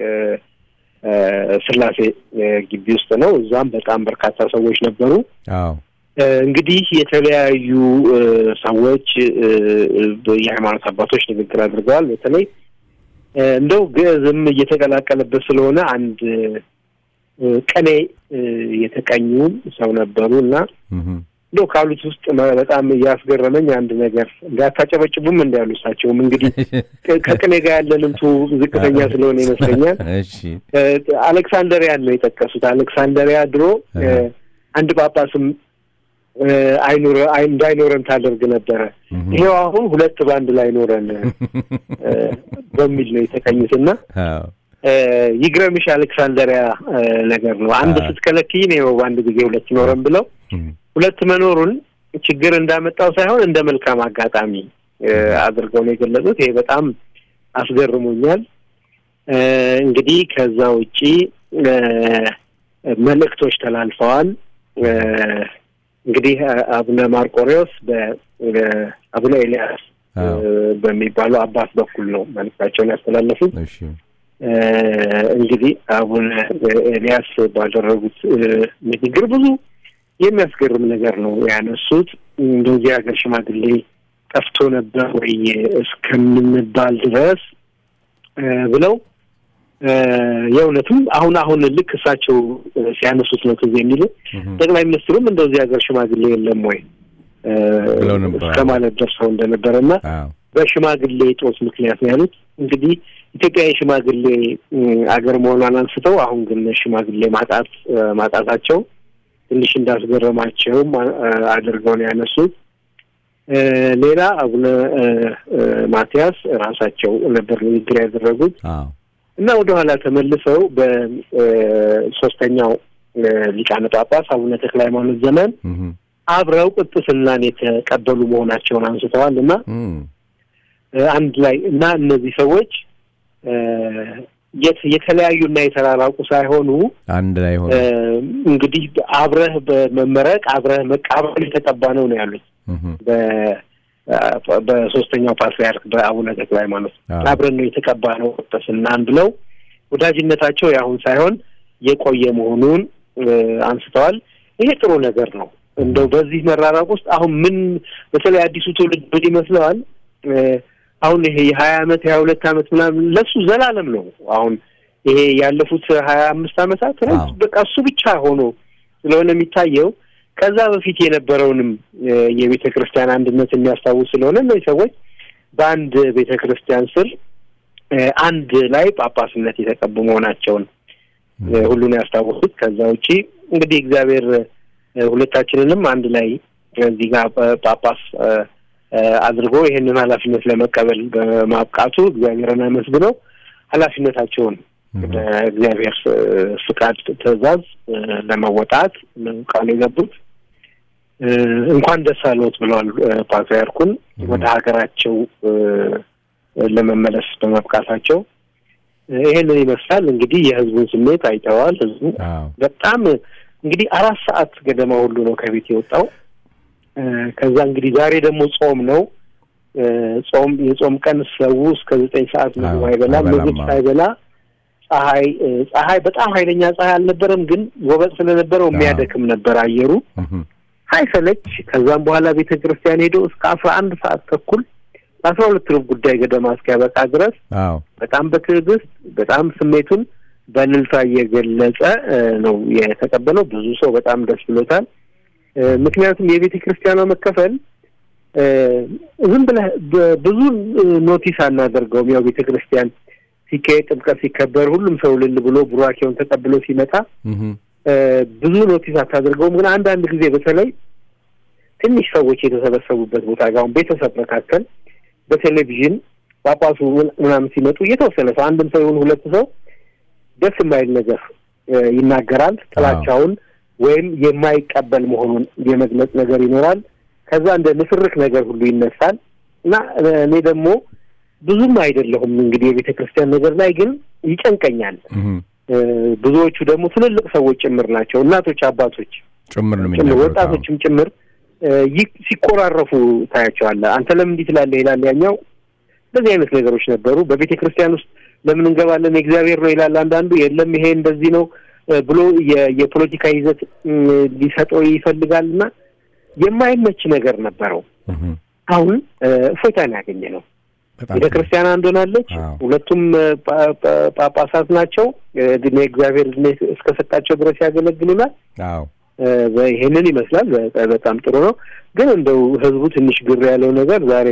ስላሴ ግቢ ውስጥ ነው እዛም በጣም በርካታ ሰዎች ነበሩ እንግዲህ የተለያዩ ሰዎች የሃይማኖት አባቶች ንግግር አድርገዋል በተለይ እንደው ግዕዝም እየተቀላቀለበት ስለሆነ አንድ ቀኔ የተቀኙ ሰው ነበሩና እንደው ካሉት ውስጥ በጣም ያስገረመኝ አንድ ነገር እንዳታጨበጭቡም እንዳሉሳቸውም እንግዲህ ከቀኔ ጋር ያለንም ዝቅተኛ ስለሆነ ይመስለኛል እሺ አሌክሳንድሪያ ነው የጠቀሱት አሌክሳንድሪያ ድሮ አንድ ጳጳስም እንዳይኖረን ታደርግ ነበር ይሄው አሁን ሁለት ባንድ ላይ ኖረን በሚል ነው የተቀኙትና ይግረምሽ አሌክሳንድሪያ ነገር ነው አንድ ስትከለኪ ነው ባንድ ጊዜ ሁለት ኖረን ብለው ሁለት መኖሩን ችግር እንዳመጣው ሳይሆን እንደ መልካም አጋጣሚ አድርገው ነው የገለጹት ይሄ በጣም አስገርሞኛል እንግዲህ ከዛ ውጪ መልእክቶች ተላልፈዋል እንግዲህ አቡነ ማርቆሪዎስ በአቡነ ኤልያስ በሚባሉ አባት በኩል ነው መልእክታቸውን ያስተላለፉት እሺ እንግዲህ አቡነ ኤልያስ ባደረጉት ንግግር ብዙ የሚያስገርም ነገር ነው ያነሱት እንደዚህ ሀገር ሽማግሌ ጠፍቶ ነበር ወይ እስከምንባል ድረስ ብለው የእውነትም አሁን ልክ እሳቸው ሲያነሱት ነው ከዚህ የሚሉ ጠቅላይ ሚኒስትሩም እንደዚህ ሀገር ሽማግሌ የለም ወይ ከማለት ደርሰው እንደነበረና በሽማግሌ ጦስ ምክንያት ነው ያሉት እንግዲህ ኢትዮጵያ የሽማግሌ አገር መሆኗን አንስተው አሁን ግን ሽማግሌ ማጣታቸው ትንሽ እንዳስገረማቸው አድርገው ነው ያነሱት ሌላ አቡነ ማቲያስ ራሳቸው ነበር ንግግር ያደረጉት እና ወደ ኋላ ተመልሰው በሶስተኛው ሊቃነ ጳጳስ አቡነ ተክለ ሃይማኖት ዘመን አብረው ቅጥስናን የተቀበሉ መሆናቸውን አንስተዋልና አንድ ላይ እና እነዚህ ሰዎች የተለያዩና የተራራቁ ሳይሆኑ አንድ ላይ ሆነ እንግዲህ አብረህ በመመረቅ አብረህ መቃበል የተቀባ ነው ያሉት በሶስተኛው ፓትርያርክ በአቡነ ተክለ ሃይማኖት አብረን ነው የተቀባ ነው ተስናን ብለው ወዳጅነታቸው ያሁን ሳይሆን የቆየ መሆኑን አንስተዋል ይሄ ጥሩ ነገር ነው እንደው በዚህ መራራቅ ውስጥ አሁን ምን በተለይ አዲሱ ትውልድ ምን ይመስላል አሁን ይሄ የ20 አመት 22 አመት ምናምን ለሱ ዘላለም ነው አሁን ይሄ ያለፉት 25 አመታት በቃ እሱ ብቻ ሆኖ ስለሆነ የሚታየው ከዛ በፊት የነበረውንም የቤተክርስቲያን አንድነት የሚያስታውስ ስለሆነ ነው ሰዎች በአንድ ቤተክርስቲያን ስር አንድ ላይ ጳጳስነት የተቀበሉ መሆናቸውን ሁሉን ያስታውሱት ከዛ ውጪ እንግዲህ እግዚአብሔር ሁለታችንንም አንድ ላይ እዚህ ጋር ጳጳስ አድርጎ ይሄንን ኃላፊነት ለመቀበል በማብቃቱ እግዚአብሔርን አመስግነው ኃላፊነታቸውን እግዚአብሔር ፍቃድ ተዛዝ ለመወጣት ቃል የገቡት እንኳን ደስ አለዎት ብለዋል ፓትርያርኩን ወደ ሀገራቸው ለመመለስ በማብቃታቸው ይሄንን ይመስላል እንግዲህ የህዝቡን ስሜት አይተዋል ህዝቡ በጣም እንግዲህ 4 ሰዓት ገደማ ሁሉ ነው ከቤት የወጣው ከዛ እንግዲህ ዛሬ ደግሞ ጾም ነው የጾም ቀን ሰው እስከ 9 ሰዓት ነው አይበላ ምግብ ሳይበላ ፀሐይ በጣም ኃይለኛ ፀሐይ አልነበረም ግን ወበጥ ስለነበረው የሚያደክም ነበር አየሩ ሳይሰለች ከዛም በኋላ ቤተክርስቲያን ሄዶ እስከ 11 ሰዓት ተኩል 12 ሩብ ጉዳይ ገደማ እስኪያበቃ ድረስ በጣም በትዕግስት በጣም ስሜቱን በእልልታ እየገለጸ ነው የተቀበለው ብዙ ሰው በጣም ደስ ብሎታል ምክንያቱም የቤተክርስቲያኗ መከፈል ዝም ብለህ ብዙ ኖቲስ አናደርገውም ያው ቤተክርስቲያን ሲካሄድ ጥምቀት ሲከበር ሁሉም ሰው ልል ብሎ ቡራኬውን ተቀብሎ ሲመጣ ብዙ ኖቲስ አታደርገውም ግን አንዳንድ ጊዜ በተለይ ትንሽ ሰዎች የተሰበሰቡበት ቦታ ጋር ቤተሰብ መካከል በቴሌቪዥን ጳጳሱ ምናምን ሲመጡ እየተወሰነ ሰው አንድም ሰው ይሁን ሁለት ሰው ደስ የማይል ነገር ይናገራል ጥላቻውን ወይም የማይቀበል መሆኑን የመግለጽ ነገር ይኖራል ከዛ እንደ ንፍርክ ነገር ሁሉ ይነሳል እና እኔ ደግሞ ብዙም አይደለሁም እንግዲህ የቤተክርስቲያን ነገር ላይ ግን ይጨንቀኛል ብዙዎቹ ደግሞ ትልልቅ ሰዎች ጭምር ናቸው እናቶች አባቶች ጭምር ነው የሚናገሩት ወጣቶችም ጭምር ሲቆራረፉ ታያቸዋለህ አንተ ለምን እንዲትላለህ ይላል ያኛው በዚህ አይነት ነገሮች ነበሩ በቤተክርስቲያን ውስጥ ለምን እንገባለን እግዚአብሔር ነው ይላል አንዳንዱ የለም ይሄ እንደዚህ ነው ብሎ የፖለቲካ ይዘት ሊሰጠው ይፈልጋልና የማይመች ነገር ነበረው አሁን ፎታን ያገኘነው ቤተክርስቲያን አንዶናለች ሁለቱም ጳጳሳት ናቸው ግን እግዚአብሔር እስከሰጣቸው ድረስ ያገለግሉናል አዎ ይሄንን ይመስላል በጣም ጥሩ ነው ግን እንደው ህዝቡ ትንሽ ግር ያለው ነገር ዛሬ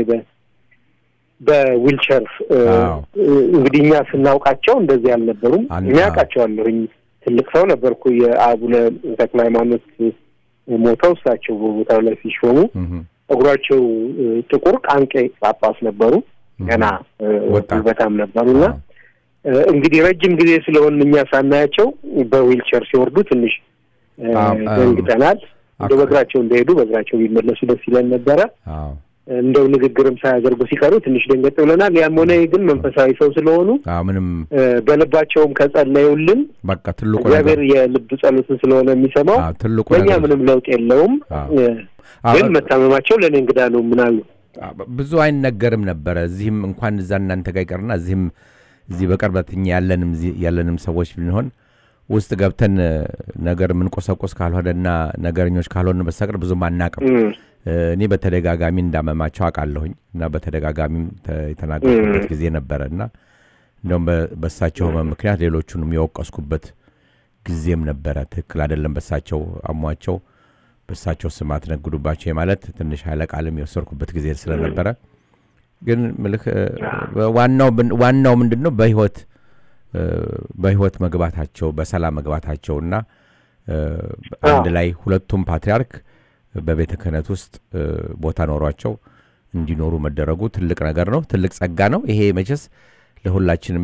በዊልቸር እንግዲህኛ ስናውቃቸው እንደዚህ አልነበሩም የሚያውቃቸዋለሁኝ ትልቅ ሰው ነበርኩ የአቡነ ተክለ ሃይማኖት ሞተው እሳቸው በቦታው ላይ ሲሾሙ እግራቸው ጥቁር ቃንቄ ጳጳስ ነበሩ ገና በጣም ነበሩና እንግዲህ ረጅም ጊዜ ስለሆነኛ ሳናያቸው በዊልቸር ሲወርዱ ትንሽ ደንግጠናል በእግራቸው እንደሄዱ በእግራቸው ቢመለሱ ደስ ይለን ነበር እንደው ንግግርም ሳያደርጉ ሲቀሩ ትንሽ ደንገጥ ብለናል ያም ሆነ ግን መንፈሳዊ ሰው ስለሆኑ ምንም በልባቸውም ከጸለዩልን በቃ ትልቁ እግዚአብሔር የልብ ጸሎትን ስለሆነ የሚሰማው ለኛ ምንም ለውጥ የለውም ግን መታመማቸው ለኔ እንግዳ ነው ምናሉ ብዙ አይነገርም ነበር እዚህም እንኳን እዛ እናንተ ጋር ይቀርና እዚህ በቅርበትኛ ያለንም ሰዎች ብንሆን ውስጥ ገብተን ነገር ምን ቆሰቆስ ካልሆነና ነገርኞች ካልሆነ በስተቀር ብዙ ማናቀም እኔ በተደጋጋሚ እንዳመማቸው አቃለሁኝ እና በተደጋጋሚ የተናገርኩበት ጊዜ ነበርና እንደውም በሳቸው ምክንያት ሌሎቹንም የወቀስኩበት ጊዜም ነበር ትክክል አይደለም በሳቸው አሟቸው በሳቸው ስማት ነግዱባቸው ማለት ትንሽ ኃይለ ቃልም የወሰድኩበት ጊዜ ስለነበረ ግን ምልክ ዋናው ምንድነው በህይወት መግባታቸው በሰላም መግባታቸውና አንድ ላይ ሁለቱም ፓትሪያርክ በቤተ ክህነት ውስጥ ቦታ ኖሯቸው እንዲኖሩ መደረጉ ትልቅ ነገር ነው ትልቅ ጸጋ ነው ይሄ መቼስ ለሁላችንም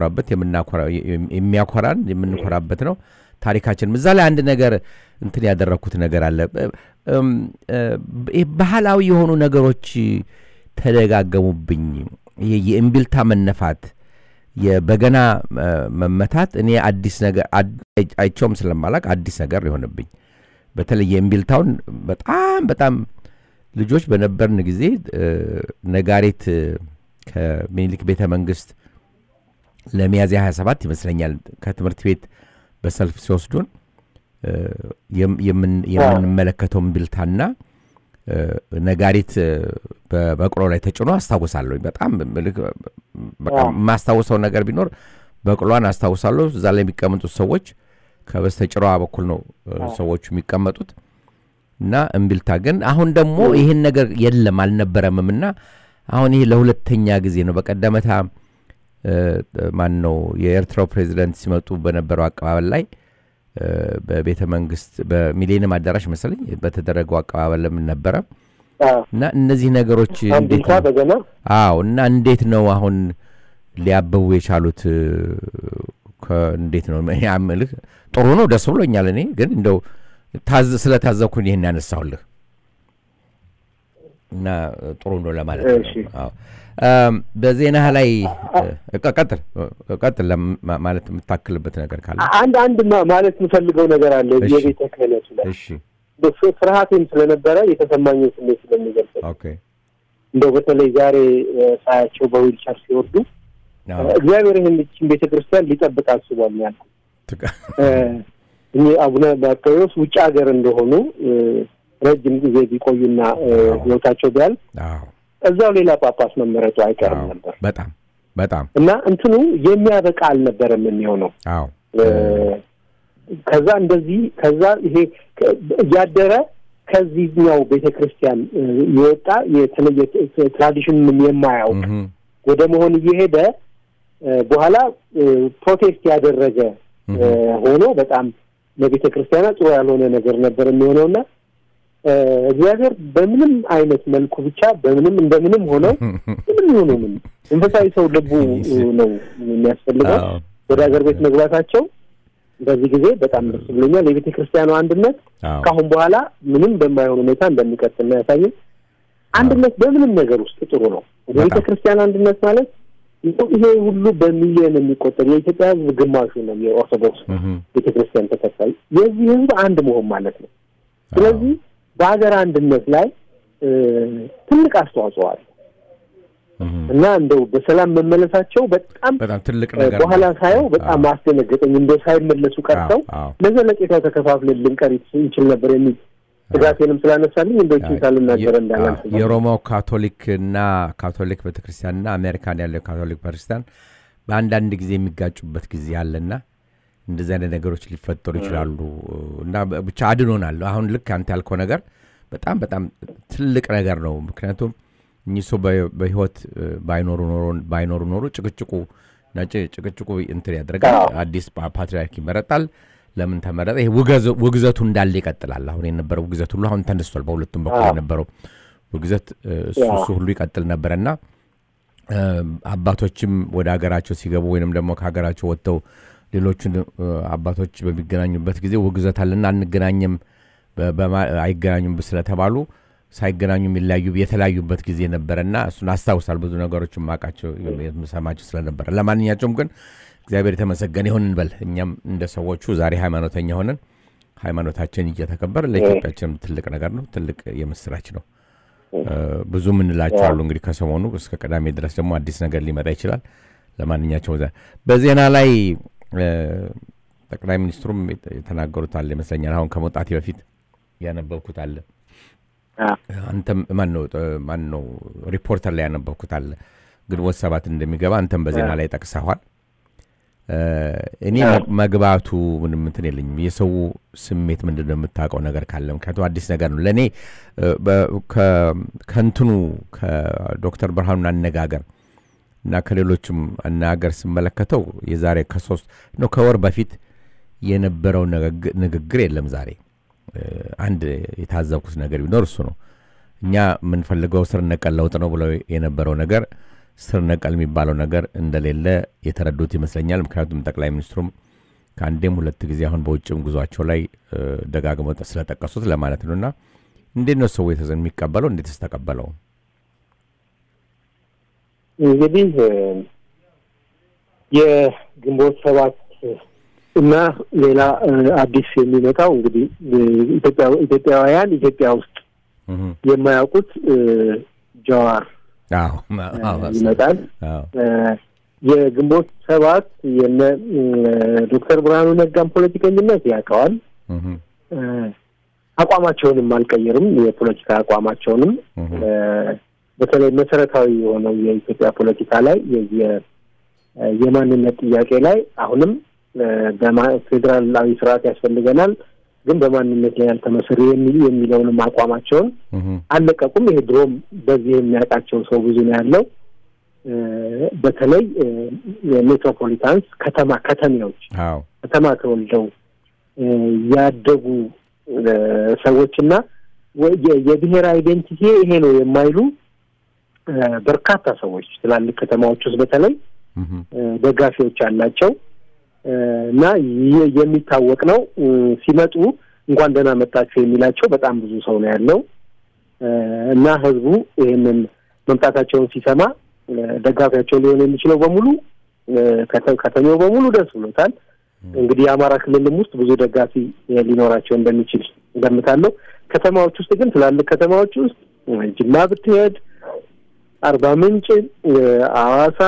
የምንኮራበት ነው ታሪካችን ምዛ ላይ አንድ ነገር እንትን ያደረኩት ነገር አለ ባህላዊ የሆኑ ነገሮች ተደጋገሙብኝ ይሄ የእምቢልታ መነፋት የበገና መመታት እኔ አዲስ ነገር አይቾም ስለማላቅ አዲስ ነገር ይሆንብኝ በተለይ የእምቢልታውን በጣም ልጆች በነበርን ጊዜ ነጋሪት ከሚኒሊክ ቤተ መንግስት ለሚያዝያ 27 ይመስለኛል ከትምህርት ቤት በሰልፍ ሲወስዱን የምንመለከተው እምቢልታና ነጋሪት በበቅሎ ላይ ተጭኖ አስተዋውሳለሁ በጣም ማስተዋውሰው ነገር ቢኖር በቅሎን አስተዋውሳለሁ እዛ ላይ የሚቀመጡት ሰዎች ከበስተጭራዋ በኩል ነው ሰዎቹ የሚቀመጡት እና እምቢልታ ግን አሁን ደግሞ ይሄን ነገር የለም አልነበረምና አሁን ይሄ ለሁለተኛ ጊዜ ነው በቀደመታ ማን ነው የኤርትራው ፕሬዝዳንት ሲመጡ በነበረው አቀባበል ላይ በቤተ መንግስት በሚሊኒየም አዳራሽ መሰለኝ በተደረገው አቀባበል ለምን ነበር እና እነዚህ ነገሮች እንዴት ነው እና እንዴት ነው አሁን ሊያበቡ የቻሉት እንዴት ነው ያምልህ ጥሩ ነው ደስ ብሎኛል እኔ ግን እንደው ስለታዘብኩኝ ይሄን ያነሳውልህ እና ጥሩ ነው ለማለት ነው አዎ በዜና ላይ ቀጥል ማለት የምታክልበት ነገር ካለ አንድ ማለት የምፈልገው ነገር አለ የቤተ ክህነቱ ላይ እሺ ፍርሃቴም ስለነበረ የተሰማኝን ስሜት ስለሚገልጽ ኦኬ እንደው በተለይ ዛሬ ሳያቸው በዊልቸር ሲወርዱ እግዚአብሔር ይህን ቤተክርስቲያን ሊጠብቅ አስቧል ያልኩት እኔ አቡነ ባርቶስ ውጭ ሀገር እንደሆኑ ረጅም ጊዜ ቢቆዩና ህይወታቸው ቢያል እዛው ሌላ ጳጳስ መመረጡ አይቀርም ነበር በጣም እና እንትኑ የሚያበቃ አልነበረም የሚሆነው ከዛ እንደዚህ ከዛ ይሄ ያደረ ከዚህኛው ቤተክርስቲያን ይወጣ የተለየ ትራዲሽንን የማያውቅ ወደ መሆን እየሄደ በኋላ ፕሮቴስት ያደረገ ሆኖ በጣም ለቤተክርስቲያና ጥሩ ያልሆነ ነገር ነበር የሚሆነውና እግዚአብሔር በምንም አይነት መልኩ ብቻ በምንም እንደምንም ሆነው ምንም ይሁን ምን እንፈሳይ ሰው ልቡ ነው የሚያስፈልገው ወደ ሀገር ቤት መግባታቸው በዚህ ጊዜ በጣም ደስ ብሎኛል። የቤተ ክርስቲያኑ አንድነት ካሁን በኋላ ምንም በማይሆን ሁኔታ እንደሚቀጥል ነው ያሳየው። አንድነት በምንም ነገር ውስጥ ጥሩ ነው። የቤተ ክርስቲያን አንድነት ማለት ይሄ ሁሉ በሚሊዮን የሚቆጠር የኢትዮጵያ ሕዝብ ግማሹ ነው የኦርቶዶክስ ቤተ ክርስቲያን ተከታይ የዚህ ሕዝብ አንድ መሆን ማለት ነው። ስለዚህ በአገር አንድነት ላይ ትልቅ አስተዋጽኦ አለ እና እንደው በሰላም መመለሳቸው በጣም ትልቅ ነገር በኋላ ሳይው በጣም አስደነገጠኝ። እንደው ሳይመለሱ ቀርተው ለዘለቄታው ተከፋፍለን ልንቀር እንችል ነበር የሚል ስጋቴንም ስላነሳልኝ እንደው ይችላልናገር እንዳላንተ የሮማው ካቶሊክና ካቶሊክ ቤተክርስቲያንና አሜሪካን ያለው ካቶሊክ ቤተክርስቲያን በአንዳንድ ጊዜ የሚጋጩበት ጊዜ አለና እንደዚህ አይነት ነገሮች ሊፈጠሩ ይችላሉ እና ብቻ አድኖናል። አሁን ልክ አንተ ያልከው ነገር በጣም ትልቅ ነገር ነው። ምክንያቱም እኚህ ሰው በህይወት ባይኖሩ ኖሮ ጭቅጭቁ እንትን ያደርጋል። አዲስ ፓትርያርክ ይመረጣል። ለምን ተመረጠ? ይሄ ውግዘቱ እንዳለ ይቀጥላል። አሁን የነበረው ውግዘት ሁሉ አሁን ተነስቷል። በሁለቱም በኩል የነበረው ውግዘት እሱ ሁሉ ይቀጥል ነበርና አባቶችም ወደ ሀገራቸው ሲገቡ ወይንም ደግሞ ከሀገራቸው ወጥተው ሌሎችን አባቶች በሚገናኙበት ጊዜ ውግዘት አለና አንገናኝም አይገናኙም ስለተባሉ ሳይገናኙ የተለያዩበት ጊዜ ነበርና እሱን አስታውሳል። ብዙ ነገሮችን ማቃቸው የምሰማቸው ስለነበር ለማንኛቸውም ግን እግዚአብሔር የተመሰገነ ይሁን እንበል። እኛም እንደ ሰዎቹ ዛሬ ሃይማኖተኛ ሆነን ሃይማኖታችን እየተከበረ ለኢትዮጵያችን ትልቅ ነገር ነው። ትልቅ የምስራች ነው። ብዙ ምን እንላቸዋለሁ እንግዲህ ከሰሞኑ እስከ ቅዳሜ ድረስ ደግሞ አዲስ ነገር ሊመጣ ይችላል። ለማንኛቸውም በዜና ላይ ጠቅላይ ሚኒስትሩም የተናገሩት አለ ይመስለኛል። አሁን ከመውጣት በፊት ያነበብኩት አለ። አንተም ማን ነው ሪፖርተር ላይ ያነበብኩት አለ። ግንቦት 7 እንደሚገባ አንተም በዜና ላይ ጠቅሰዋል። እኔ መግባቱ ምንም እንትን የለኝም። የሰው ስሜት ምንድነው የምታውቀው ነገር ካለ ምክንያቱም አዲስ ነገር ነው ለኔ። ከእንትኑ ከዶክተር ብርሃኑ አነጋገር እና ከሌሎችም አነጋገር ስመለከተው የዛሬ ከወር በፊት የነበረው ንግግር የለም። ዛሬ አንድ የታዘብኩት ነገር ቢኖር እሱ ነው። እኛ የምንፈልገው ስር ነቀል ለውጥ ነው ብለው የነበረው ነገር ስር ነቀል የሚባለው ነገር እንደሌለ የተረዱት ይመስለኛል። ምክንያቱም ጠቅላይ ሚኒስትሩም ከአንዴም ሁለት ጊዜ አሁን በውጭም ጉዟቸው ላይ ደጋግመው ስለጠቀሱት ለማለት ነውና እንዴት ነው ሰው የሚቀበለው? እንዴት ተስተቀበለው? እንግዲህ የግንቦት 7 እና ሌላ አዲስ የሚመጣው እንግዲህ ኢትዮጵያውያን ኢትዮጵያ ውስጥ የማያውቁት ጃዋር ይመጣል። የግንቦት 7 የነ ዶክተር ብርሃኑ ነጋም ፖለቲከኝነት ያውቀዋል። አቋማቸውንም አልቀየሩም። የፖለቲካ አቋማቸውንም በተለይ መሰረታዊ የሆነው የኢትዮጵያ ፖለቲካ ላይ የማንነት ጥያቄ ላይ አሁንም በፌደራላዊ ስርዓት ያስፈልገናል ግን በማንነት ላይ ያልተመሰረ የሚለውንም አቋማቸውን አለቀቁም። ይሄ ድሮም በዚህ የሚያውቃቸው ሰው ብዙ ነው ያለው። በተለይ የሜትሮፖሊታንስ ከተማዎች ከተማ ተወልደው ያደጉ ሰዎችና የብሔር አይደንቲቲ ይሄ ነው የማይሉ በርካታ ሰዎች ትላልቅ ከተማዎች ውስጥ በተለይ ደጋፊዎች አላቸው እና የሚታወቅ ነው። ሲመጡ እንኳን ደህና መጣችሁ የሚላቸው በጣም ብዙ ሰው ነው ያለው እና ህዝቡ ይሄንን መምጣታቸውን ሲሰማ ደጋፊያቸው ሊሆን የሚችለው በሙሉ ከተማው በሙሉ ደስ ብሎታል። እንግዲህ የአማራ ክልልም ውስጥ ብዙ ደጋፊ ሊኖራቸው እንደሚችል ገምታለሁ። ከተማዎች ውስጥ ግን ትላልቅ ከተማዎች ውስጥ ጅማ ብትሄድ፣ አርባ ምንጭ፣ አዋሳ፣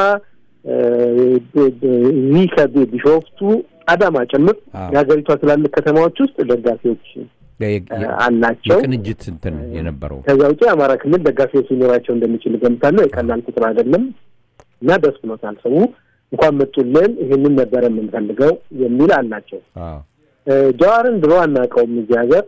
ቢሾፍቱ፣ አዳማ ጭምር የሀገሪቷ ትላልቅ ከተማዎች ውስጥ ደጋፊዎች አላቸው። ቅንጅት እንትን የነበረው ከዛ ውጪ አማራ ክልል ደጋፊዎች ሊኖራቸው እንደሚችል ገምታለሁ። የቀላል ቁጥር አይደለም እና ደስ ብሎታል ሰው። እንኳን መጡልን ይሄንን ነበር የምንፈልገው የሚል አላቸው። ጃዋርን ድሮ አናውቀውም እዚህ ሀገር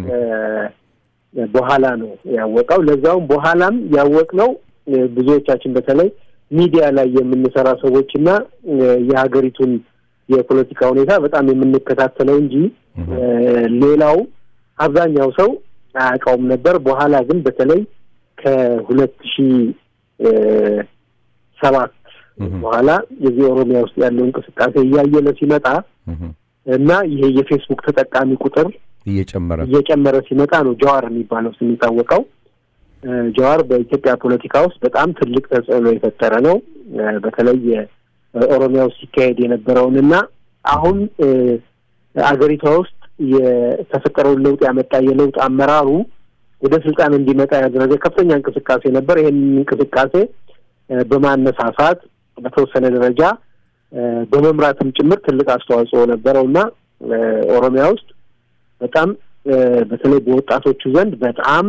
በኋላ ነው ያወቀው። ለዛውም በኋላም ያወቅነው ብዙዎቻችን በተለይ ሚዲያ ላይ የምንሰራ ሰዎችና የሀገሪቱን የፖለቲካ ሁኔታ በጣም የምንከታተለው እንጂ ሌላው አብዛኛው ሰው አያውቀውም ነበር። በኋላ ግን በተለይ ከ2007 በኋላ የዚህ ኦሮሚያ ውስጥ ያለው እንቅስቃሴ እያየለ ሲመጣ እና ይሄ የፌስቡክ ተጠቃሚ ቁጥር እየጨመረ ሲመጣ ነው ጃዋር የሚባለው ስም የታወቀው። ጃዋር በኢትዮጵያ ፖለቲካ ውስጥ በጣም ትልቅ ተጽዕኖ የፈጠረ ነው። በተለይ ኦሮሚያ ውስጥ ሲካሄድ የነበረውንና አሁን አገሪቷ ውስጥ የተፈጠረውን ለውጥ ያመጣ የለውጥ አመራሩ ወደ ስልጣን እንዲመጣ ያደረገ ከፍተኛ እንቅስቃሴ ነበር። ይሄን እንቅስቃሴ በማነሳሳት በተወሰነ ደረጃ በመምራትም ጭምር ትልቅ አስተዋጽኦ ነበረውና ኦሮሚያ ውስጥ በጣም በተለይ በወጣቶቹ ዘንድ በጣም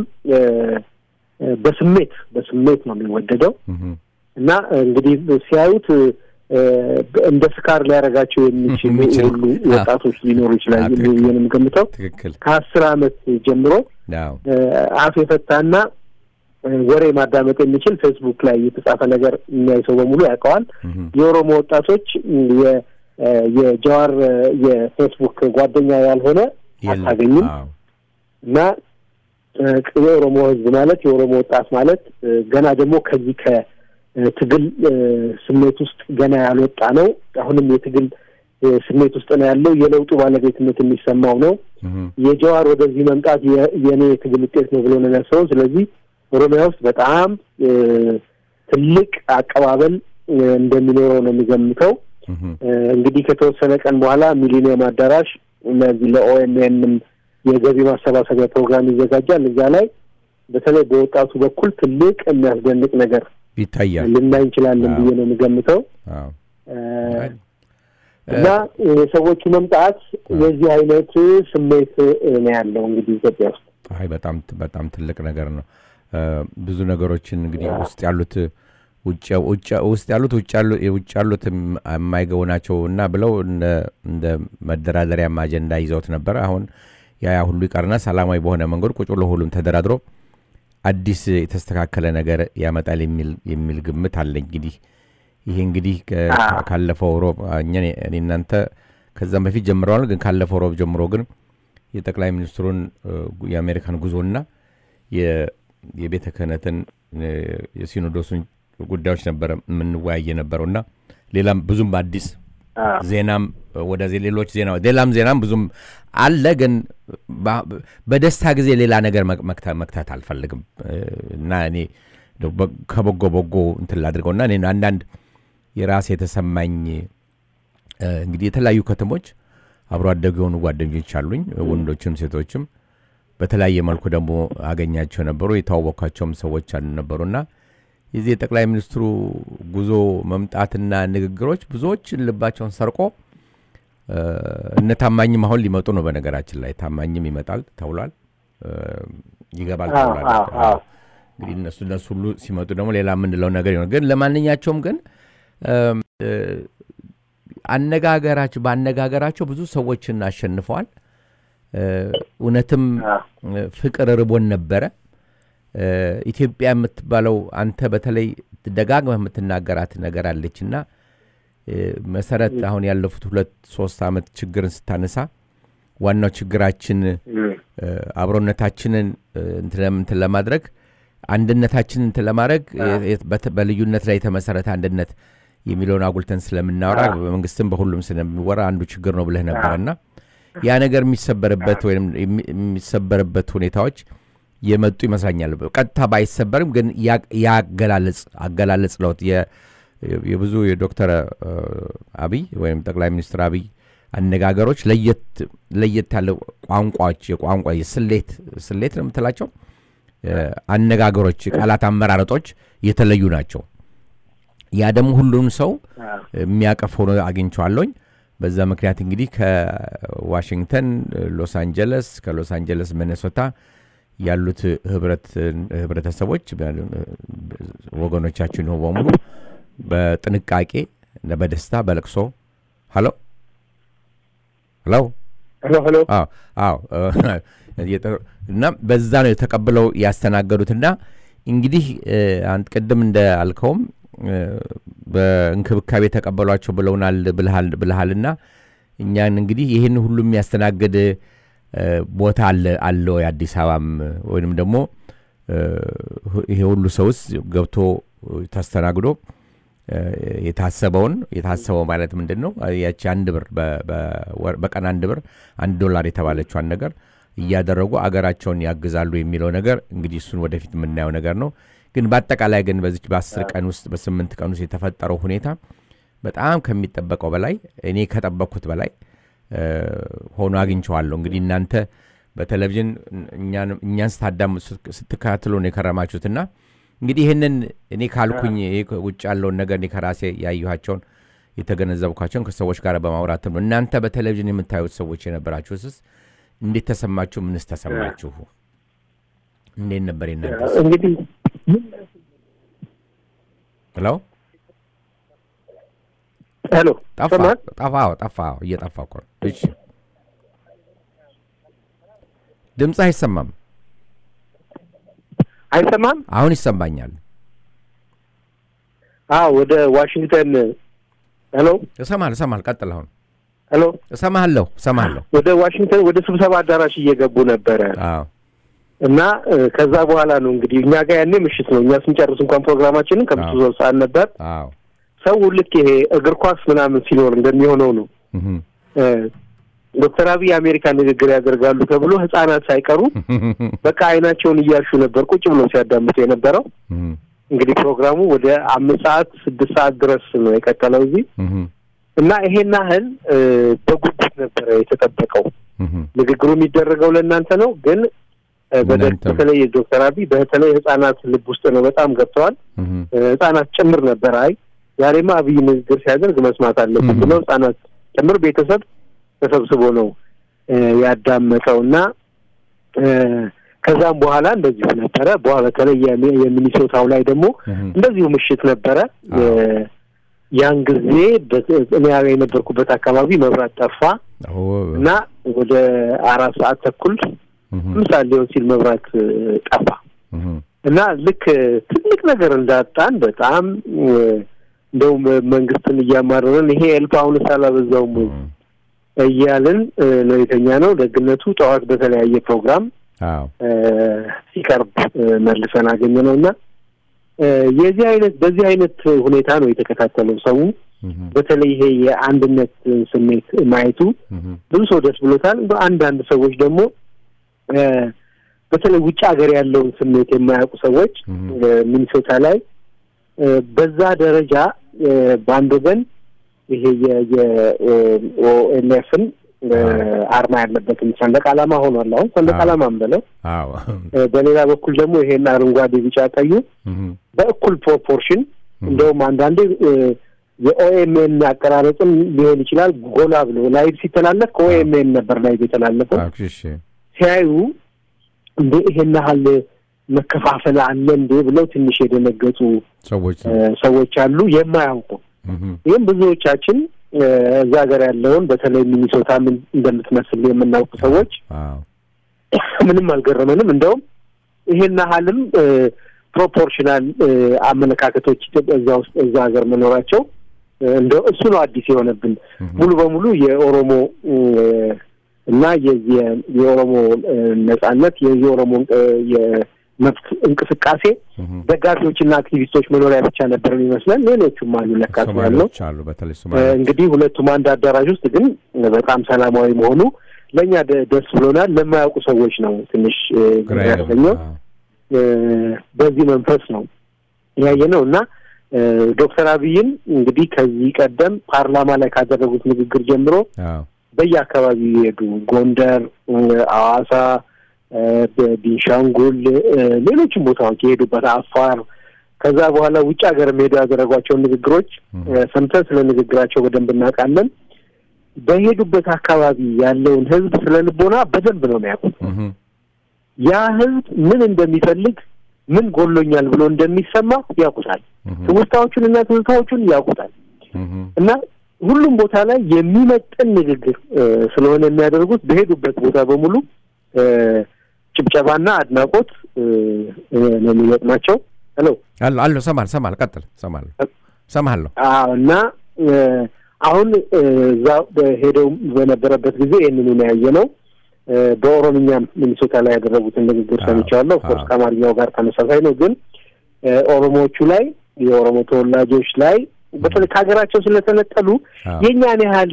በስሜት ነው የሚወደደው እና እንግዲህ ሲያዩት እንደ ስካር ሊያረጋቸው የሚችሉ ሁሉ ወጣቶች ሊኖሩ ይችላሉ። ይሄንም ገምተው ከ10 ዓመት ጀምሮ አፍ የፈታና ወሬ ማዳመጥ የሚችል ፌስቡክ ላይ የተጻፈ ነገር የሚያይ ሰው በሙሉ ያውቀዋል። የኦሮሞ ወጣቶች የጃዋር የፌስቡክ ጓደኛ ያልሆነ አታገኝም እና የኦሮሞ ህዝብ ማለት የኦሮሞ ወጣት ማለት ገና ደግሞ ከዚህ ከትግል ስሜት ውስጥ ገና ያልወጣ ነው። አሁንም የትግል ስሜት ውስጥ ነው ያለው። የለውጡ ባለቤትነት የሚሰማው ነው። የጃዋር ወደዚህ መምጣት የኔ ትግል ውጤት ነው ብሎ ነው ያሰበው። ስለዚህ ኦሮሚያ ውስጥ በጣም ትልቅ አቀባበል እንደሚኖረው ነው የሚገምተው። እንግዲህ ከተወሰነ ቀን በኋላ ሚሊኒየም አዳራሽ እነዚህ ለኦኤምኤን የገቢ ማሰባሰቢያ ፕሮግራም ይዘጋጃል። እዛ ላይ በተለይ በወጣቱ በኩል ትልቅ የሚያስደንቅ ነገር ይታያል ልናይ እንችላለን ብዬ ነው የሚገምተው። እና የሰዎቹ መምጣት የዚህ አይነት ስሜት ነው ያለው እንግዲህ ኢትዮጵያ ውስጥ። አይ በጣም ትልቅ ነገር ነው። ብዙ ነገሮችን እንግዲህ ውስጥ ያሉት ውጭ ያሉት የማይገቡ ናቸውና ብለው እንደ መደራደሪያም አጀንዳ ይዘውት ነበር። አሁን ያ ሁሉ ይቀርና ሰላማዊ በሆነ መንገድ ቁጭ ብሎ ሁሉም ተደራድሮ አዲስ የተስተካከለ ነገር ያመጣል የሚል ግምት አለ። እንግዲህ ይሄ እንግዲህ ካለፈው ሮብ እኔ እናንተ ከዛም በፊት ጀምረዋል። ግን ካለፈው ሮብ ጀምሮ ግን የጠቅላይ ሚኒስትሩን የአሜሪካን ጉዞና የቤተ ክህነትን የሲኖዶሱን ጉዳዮች ነበር የምንወያየ ነበረውና ሌላም ብዙም አዲስ ዜናም ወደዚህ ሌላም ዜናም ብዙም አለ። ግን በደስታ ጊዜ ሌላ ነገር መክታት አልፈልግም እና እኔ ከበጎ እንትን ላድርገውና እኔ አንዳንድ የራሴ የተሰማኝ እንግዲህ የተለያዩ ከተሞች አብሮ አደግ የሆኑ ጓደኞች አሉኝ፣ ወንዶችም ሴቶችም በተለያየ መልኩ ደግሞ አገኛቸው ነበሩ። የተዋወቅኳቸውም ሰዎች ነበሩና የዚህ የጠቅላይ ሚኒስትሩ ጉዞ መምጣትና ንግግሮች ብዙዎች ልባቸውን ሰርቆ እነ ታማኝም አሁን ሊመጡ ነው። በነገራችን ላይ ታማኝም ይመጣል ተብሏል፣ ይገባል ተብሏል። እንግዲህ እነሱ ሁሉ ሲመጡ ደግሞ ሌላ የምንለው ነገር ይሆናል። ግን ለማንኛቸውም ግን በአነጋገራቸው ብዙ ሰዎችን አሸንፈዋል። እውነትም ፍቅር ርቦን ነበረ። ኢትዮጵያ የምትባለው አንተ በተለይ ደጋግመህ የምትናገራት ነገር አለችና መሰረት አሁን ያለፉት 2-3 ዓመት ችግርን ስታነሳ ዋናው ችግራችን አብሮነታችንን እንትን ለማድረግ አንድነታችንን እንትን ለማድረግ በልዩነት ላይ የተመሰረተ አንድነት የሚለውን አጉልተን ስለምናወራ በመንግስትም በሁሉም ስለሚወራ አንዱ ችግር ነው ብለህ ነበርና ያ ነገር የሚሰበርበት ሁኔታዎች የመጡ ይመስላኛል። ቀጥታ ባይሰበርም ግን አገላለጽ ለውጥ የብዙ የዶክተር አብይ ወይም ጠቅላይ ሚኒስትር አብይ አነጋገሮች ለየት ያለ የቋንቋ ስሌት ነው የምትላቸው አነጋገሮች፣ ቃላት አመራረጦች የተለዩ ናቸው። ያ ደግሞ ሁሉም ሰው የሚያቀፍ ሆኖ አግኝቼዋለሁኝ። በዛ ምክንያት እንግዲህ ከዋሽንግተን ከሎስ አንጀለስ ሚኔሶታ ያሉት ህብረተሰቦች ወገኖቻችን ነው በሙሉ በጥንቃቄ በደስታ በለቅሶ ሄሎ እና በዛ ነው የተቀበለው ያስተናገዱትና እንግዲህ አንተ ቀደም እንዳልከውም በእንክብካቤ ተቀበሏቸው ብለውናል ብለሃልና እኛን እንግዲህ ይሄን ሁሉ የሚያስተናግድ ቦታ አለ የአዲስ አበባም ወይንም ደግሞ ይሄ ሁሉ ሰውስ ገብቶ ተስተናግዶ የታሰበው ማለት ምንድነው ያቺ 1 ብር በቀን 1 ብር $1 የተባለችው ነገር እያደረጉ አገራቸውን ያግዛሉ የሚለው ነገር እንግዲህ እሱን ወደፊት የምናየው ነገር ነው ግን በአጠቃላይ ግን በዚህ በ10 ቀን ውስጥ በ8 ቀን ውስጥ የተፈጠረው ሁኔታ በጣም ከሚጠበቀው በላይ እኔ ከጠበቅኩት በላይ ሆኖ አግኝቻለሁ እንግዲህ እናንተ በቴሌቪዥን እኛን ስትከታተሉ ነው የከረማችሁትና እንግዲህ ይሄንን እኔ ካልኩኝ ውጭ ያለው ነገር እኔ ከራሴ ያዩሃቸውን የተገነዘብኳቸውን ከሰዎች ጋር በማውራት ነው እናንተ በቴሌቪዥን የምታዩት ሰዎች የነበራችሁስ እንዴት ተሰማችሁ ምንስ ተሰማችሁ እንዴት ነበር እናንተ እንግዲህ ሄሎ ጠፋ እየጠፋኩ ነው እሺ ድምጽ አይሰማም አሁን ይሰማኛል ወደ ዋሽንግተን ሄሎ እሰማል ቀጥል አሁን ሄሎ እሰማለሁ ወደ ዋሽንግተን ወደ ስብሰባ አዳራሽ እየገቡ ነበር እና ከዛ በኋላ ነው እንግዲህ እኛ ጋር ያኔ ምሽት ነው እኛ ስንጨርስ እንኳን ፕሮግራማችንን ከምሽቱ 3 ሰዓት ነበር ሰው ልክ ይሄ እግር ኳስ ምናምን ሲኖር እንደሚሆነው ነው ዶክተር አብይ አሜሪካ ንግግር ያደርጋሉ ተብሎ ህፃናት ሳይቀሩ በቃ አይናቸውን እያሹ ነበር ቁጭ ብለው ሲያዳምጡ የነበረው እንግዲህ ፕሮግራሙ ወደ 5 ሰዓት 6 ሰዓት ድረስ ነው የቀጠለው እዚህ እና ይሄን ያህል በጉጉት ነበር የተጠበቀው ንግግሩ የሚደረገው ለእናንተ ነው ግን በተለይ ዶክተር አብይ በተለይ ህፃናት ልብ ውስጥ ነው በጣም ገብተዋል ህፃናት ጭምር ነበር ዛሬማ አብይ ንግግር ሲያደርግ መስማት አለብን ብለው ህፃናት ጭምር ቤተሰብ ተሰብስቦ ነው ያዳመጠውና ከዛም በኋላ እንደዚህ ነበረ በኋላ በተለይ የሚኒሶታው ላይ ደግሞ እንደዚሁ ምሽት ነበረ ያን ጊዜ እኔ የነበርኩበት አካባቢ መብራት ጠፋ እና ወደ 4 ሰዓት ተኩል ምሳሌ ሲል መብራት ጠፋ እና ልክ ትልቅ ነገር እንዳጣን በጣም እንደው መንግስትን እያማረረን ይሄ ኤልፓውን ሳላበዛውም እያልን ነው የተኛነው ደግነቱ ጠዋት በተለያየ ፕሮግራም ሲቀርብ መልሰን አገኘነውና በዚህ አይነት ሁኔታ ነው የተከታተለው ሰው በተለይ ይሄ የአንድነት ስሜት ማየቱ ብዙ ሰው ደስ ብሎታል አንዳንድ ሰዎች ደግሞ በተለይ ውጭ ሀገር ያለውን ስሜት የማያውቁ ሰዎች ሚኒሶታ ላይ በዛ ደረጃ ባንድ ወገን ይሄ የኦኤልኤፍን አርማ ያለበትን ሰንደቅ ዓላማ ሆኗል አሁን ሰንደቅ ዓላማም በለው በሌላ በኩል ደግሞ ይሄን አረንጓዴ ቢጫ ቀዩ በእኩል ፕሮፖርሽን እንደውም አንዳንዴ የኦኤምኤን አቀራረጥም ሊሆን ይችላል ጎላ ብሎ ላይቭ ሲተላለፍ ከኦኤምኤን ነበር ላይቭ የተላለፈው ሲያዩ እንዴ ይሄን ያህል መከፋፈል አለ እንዴ ብለው ትንሽ የደነገጡ ሰዎች አሉ የማያውቁ ይሄን ብዙዎቻችን እዛ ሀገር ያለውን በተለይ ሚኒሶታ ምን እንደምትመስል የምናውቁ ሰዎች ምንም አልገረመንም እንደውም ይሄን ያህልም ፕሮፖርሽናል አመለካከቶች እዛ ሀገር መኖራቸው እንደው እሱ ነው አዲስ የሆነብን ሙሉ በሙሉ የኦሮሞ እና የኦሮሞ ነጻነት የኦሮሞ የመብት እንቅስቃሴ ደጋፊዎችና አክቲቪስቶች መኖሪያ ብቻ ነበር የሚመስለን ሌሎችም አሉ ለካስ ያለው እንግዲህ ሁለቱም አንድ አዳራሽ ውስጥ ግን በጣም ሰላማዊ መሆኑ ለኛ ደስ ብሎናል ለማያውቁ ሰዎች ነው ትንሽ ያሰኘው በዚህ መንፈስ ነው ያየነውና ዶክተር አብይን እንግዲህ ከዚህ ቀደም ፓርላማ ላይ ካደረጉት ንግግር ጀምሮ በየአካባቢው ሄዱ ጎንደር አዋሳ ቢሻንጉል ሌሎችም ቦታዎች ሄዱበት አፋር ከዛ በኋላ ውጭ ሀገር ሄዱ ያደረጓቸው ንግግሮች ሰምተን ስለ ንግግራቸው በደንብ እናውቃለን በሄዱበት አካባቢ ያለውን ህዝብ ስለልቦና በደንብ ነው የሚያውቁት ያ ህዝብ ምን እንደሚፈልግ ምን ጎሎኛል ብሎ እንደሚሰማ ያውቁታል ትውስታዎቹንና ትዝታዎቹን ያውቁታል እና ሁሉም ቦታ ላይ የሚመጥን ንግግር ስለሆነ የሚያደርጉት በሄዱበት ቦታ በሙሉ ጭብጨባና አድናቆት ነው የሚገጥማቸው ሄሎ ሰማል ቀጥል ሰማለሁ እና አሁን እዛው ሄደው በነበረበት ጊዜ ይሄንን ነው ያየነው በኦሮምኛም ሚኒሶታ ላይ ያደረጉትን ንግግር ሰምቻለሁ ፎርስ ከአማርኛው ጋር ተመሳሳይ ነው ግን ኦሮሞዎቹ ላይ የኦሮሞ ተወላጆች ላይ በተለይ ከሀገራቸው ስለተነጠሉ የኛን ያህል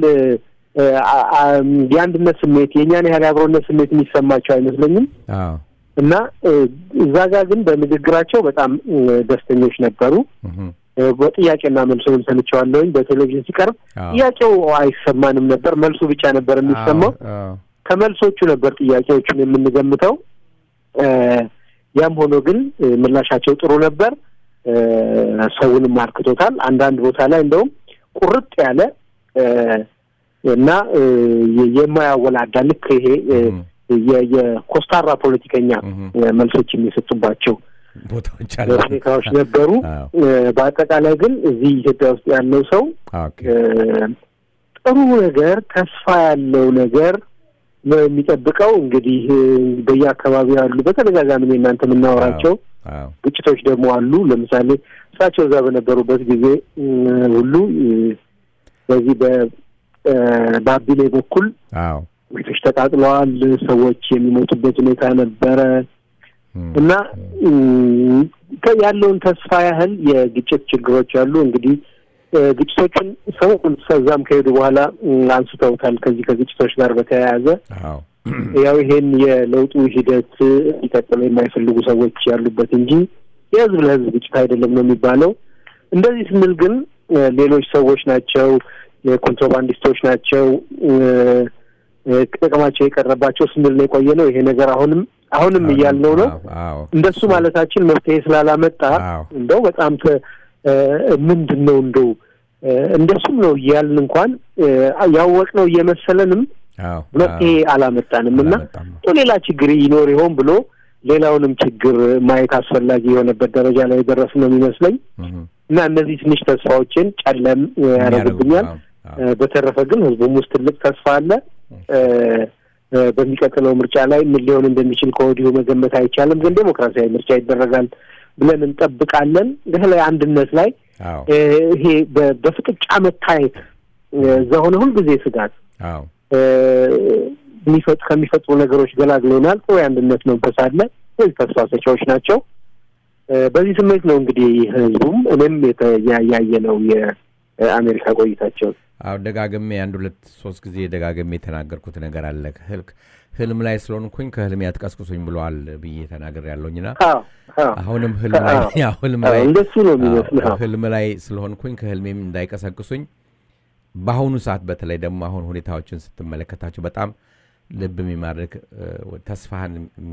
የአንድነት ስሜት የኛን ያህል አብሮነት ስሜት የሚሰማቸው አይመስለኝም። እና እዛ ጋር ግን በንግግራቸው በጣም ደስተኞች ነበሩ። በጥያቄና መልሱን ሰምቻለሁኝ። በቴሌቪዥን ሲቀርብ ጥያቄው አይሰማንም ነበር፣ መልሱ ብቻ ነበር የሚሰማው። ከመልሶቹ ነበር ጥያቄዎቹን የምንገምተው። ያም ሆኖ ግን ምላሻቸው ጥሩ ነበር። ሰውንም ማርክቶታል። አንዳንድ ቦታ ላይ እንደውም ቁርጥ ያለ እና የማያወላዳ ልክ ይሄ የኮስታራ ፖለቲከኛ መልሶች የሚሰጡባቸው ቦታዎች ነበሩ። በአጠቃላይ ግን እዚህ ኢትዮጵያ ውስጥ ያለው ሰው ጥሩ ነገር ተስፋ ያለው ነገር ነው የሚጠብቀው። እንግዲህ በየአካባቢው ያሉ በተደጋጋሚ እናንተ የምናወራቸው ግጭቶች ደግሞ አሉ። ለምሳሌ እሳቸው እዛ በነበሩበት ጊዜ ሁሉ በዚህ በባቢሌ በኩል ቤቶች ተቃጥለዋል፣ ሰዎች የሚሞቱበት ሁኔታ ነበረ እና ያለውን ተስፋ ያህል የግጭት ችግሮች አሉ። እንግዲህ ግጭቶችን ሰዛም ከሄዱ በኋላ አንስተውታል። ከግጭቶች ጋር በተያያዘ ያው ይሄን የለውጡ ሂደት ሊቀጥል የማይፈልጉ ሰዎች ያሉበት እንጂ የህዝብ ለህዝብ ግጭት አይደለም ነው የሚባለው። እንደዚህ ስንል ግን ሌሎች ሰዎች ናቸው፣ ኮንትሮባንዲስቶች ናቸው ጥቅማቸው የቀረባቸው ስንል ነው የቆየ ነው። ይሄ ነገር አሁንም እያልነው ነው። እንደሱ ማለታችን መፍትሄ ስላላመጣ እንደው በጣም ምንድነው እንደው እንደሱም ነው እያልን እንኳን ያወቅነው እየመሰለንም መፍትሄ አላመጣንም እና ሌላ ችግር ይኖር ይሆን ብሎ ሌላውንም ችግር ማየት አስፈላጊ የሆነበት ደረጃ ላይ ደረስን ነው የሚመስለኝ እና እነዚህ ትንሽ ተስፋዎችን ጨለም ያደርጉኛል። በተረፈ ግን ህዝቡም ውስጥ ትልቅ ተስፋ አለ። በሚቀጥለው ምርጫ ላይ ምን ሊሆን እንደሚችል ከወዲሁ መገመት አይቻልም፣ ግን ዴሞክራሲያዊ ምርጫ ይደረጋል ብለን እንጠብቃለን። በተለይ አንድነት ላይ ይሄ በፍጥጫ መታየት እዛ ሆነ ሁልጊዜ ስጋት ከሚፈጥሩ ነገሮች ገላግሎናል። ጥሩ አንድነት መንፈስ አለ። ተስፋ ሰጪዎች ናቸው። በዚህ ስሜት ነው እንግዲህ ህዝቡም እኔም ያየነው የአሜሪካ ቆይታቸው። ደጋግሜ 1-2-3 ጊዜ ደጋግሜ የተናገርኩት ነገር አለ። ህልም ላይ ስለሆንኩኝ ከህልም ያትቀስቅሱኝ ብለዋል ብዬ ተናግሬያለሁኝና አሁንም ህልም ላይ እንደሱ ነው የሚመስለው። ህልም ላይ ስለሆንኩኝ ከህልሜም እንዳይቀሰቅሱኝ በአሁኑ ሰዓት በተለይ ደግሞ አሁን ሁኔታዎችን ስትመለከታቸው በጣም ልብ የሚማርክ ተስፋህን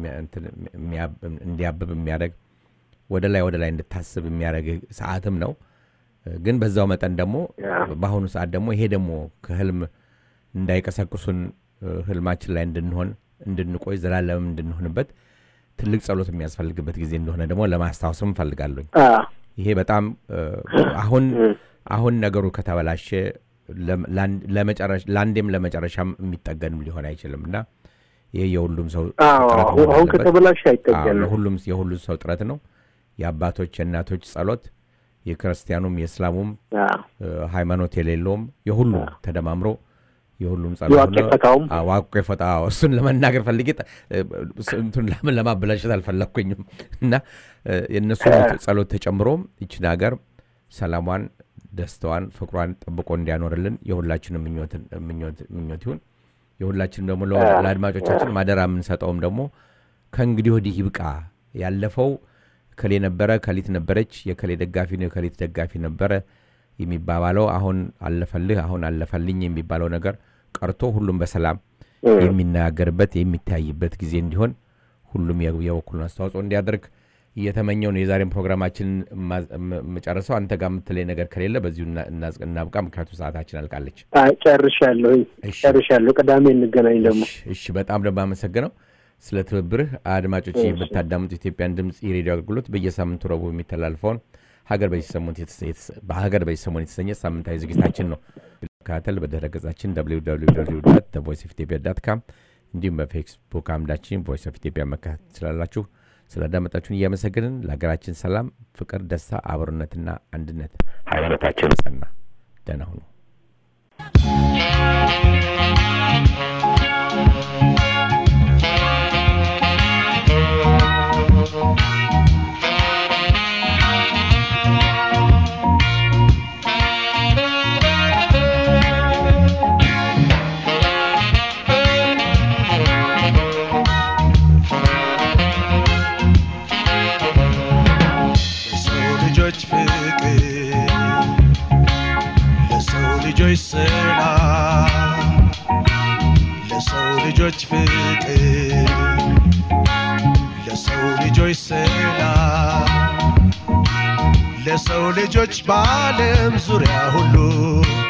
እንዲያብብ የሚያደርግ ወደ ላይ እንድታስብ የሚያደርግ ሰዓትም ነው። ግን በዛው መጠን ደግሞ በአሁኑ ሰዓት ደግሞ ይሄ ደግሞ ከህልም እንዳይቀሰቅሱን ህልማችን ላይ እንድንቆይ ዘላለምም እንድንሆንበት ትልቅ ጸሎት የሚያስፈልግበት ጊዜ እንደሆነ ደግሞ ለማስታወስም ፈልጋለሁ። ይሄ በጣም አሁን ነገሩ ከተበላሸ ለአንዴም ለመጨረሻም የሚጠገንም ሊሆን አይችልምና ይሄ የሁሉም ሰው ጥረት ነው። አሁን ከተበላሸ አይጠገንም። የሁሉም ሰው ጥረት ነው። የአባቶች የእናቶች ጸሎት፣ የክርስቲያኑም የእስላሙም ሃይማኖት የሌለውም የሁሉም ተደማምሮ የሁሉም ጸሎት ነው። ዋቆ ፈጣው እሱን ለመናገር ፈልጌ እንትን ለማበላሸት አልፈለኩኝም እና የነሱ ጸሎት ተጨምሮ ይችን ሀገር ሰላሟን፣ ደስታዋን፣ ፍቅሯን ጠብቆ እንዲያኖርልን የሁላችንም ምኞት ይሁን። የሁላችንም ደግሞ ለአድማጮቻችን ማደራ የምንሰጠውም ደግሞ ከእንግዲህ ወዲህ ይብቃ። ያለፈው ከሌ ነበረ፣ ከሊት ነበረች፣ የከሌ ደጋፊ ነው፣ የከሊት ደጋፊ ነበረ የሚባባለው አሁን አለፈልህ፣ አሁን አለፈልኝ የሚባለው ነገር ቀርቶ ሁሉም በሰላም የሚናገርበት የሚታይበት ጊዜ እንዲሆን ሁሉም የበኩሉን አስተዋጽኦ እንዲያደርግ እየተመኘው ነው። የዛሬን ፕሮግራማችን መጨረሻው አንተ ጋር የምትለኝ ነገር ከሌለ በዚሁ እናብቃ፣ ምክንያቱም ሰዓታችን አልቃለች። ጨርሻለሁ። ቅዳሜ እንገናኝ ደግሞ። እሺ፣ በጣም ደግሞ አመሰግነው ስለ ትብብርህ። አድማጮች የምታዳምጡ ኢትዮጵያን ድምጽ የሬዲዮ አገልግሎት በየሳምንቱ ረቡዕ የሚተላለፈውን ሀገር በዚህ ሰሞን የተሰኘ ሳምንታዊ ዝግጅታችን ነው። ካተል በድረ ገጻችን www.voiceofethiopia.com እንዲሁም በፌስቡክ አምዳችን ቮይስ ኦፍ ኢትዮጵያ መከታተል ትችላላችሁ። ስለዳመጣችሁን እያመሰገንን ለሀገራችን ሰላም፣ ፍቅር፣ ደስታ፣ አብሮነትና አንድነት ሃይማኖታችን ጸና። ደህና ሁኑ። ልጆች ሰላም ለሰው ልጆች ፍቅር ለሰው ልጆች ሰላም ለሰው ልጆች በዓለም ዙሪያ ሁሉ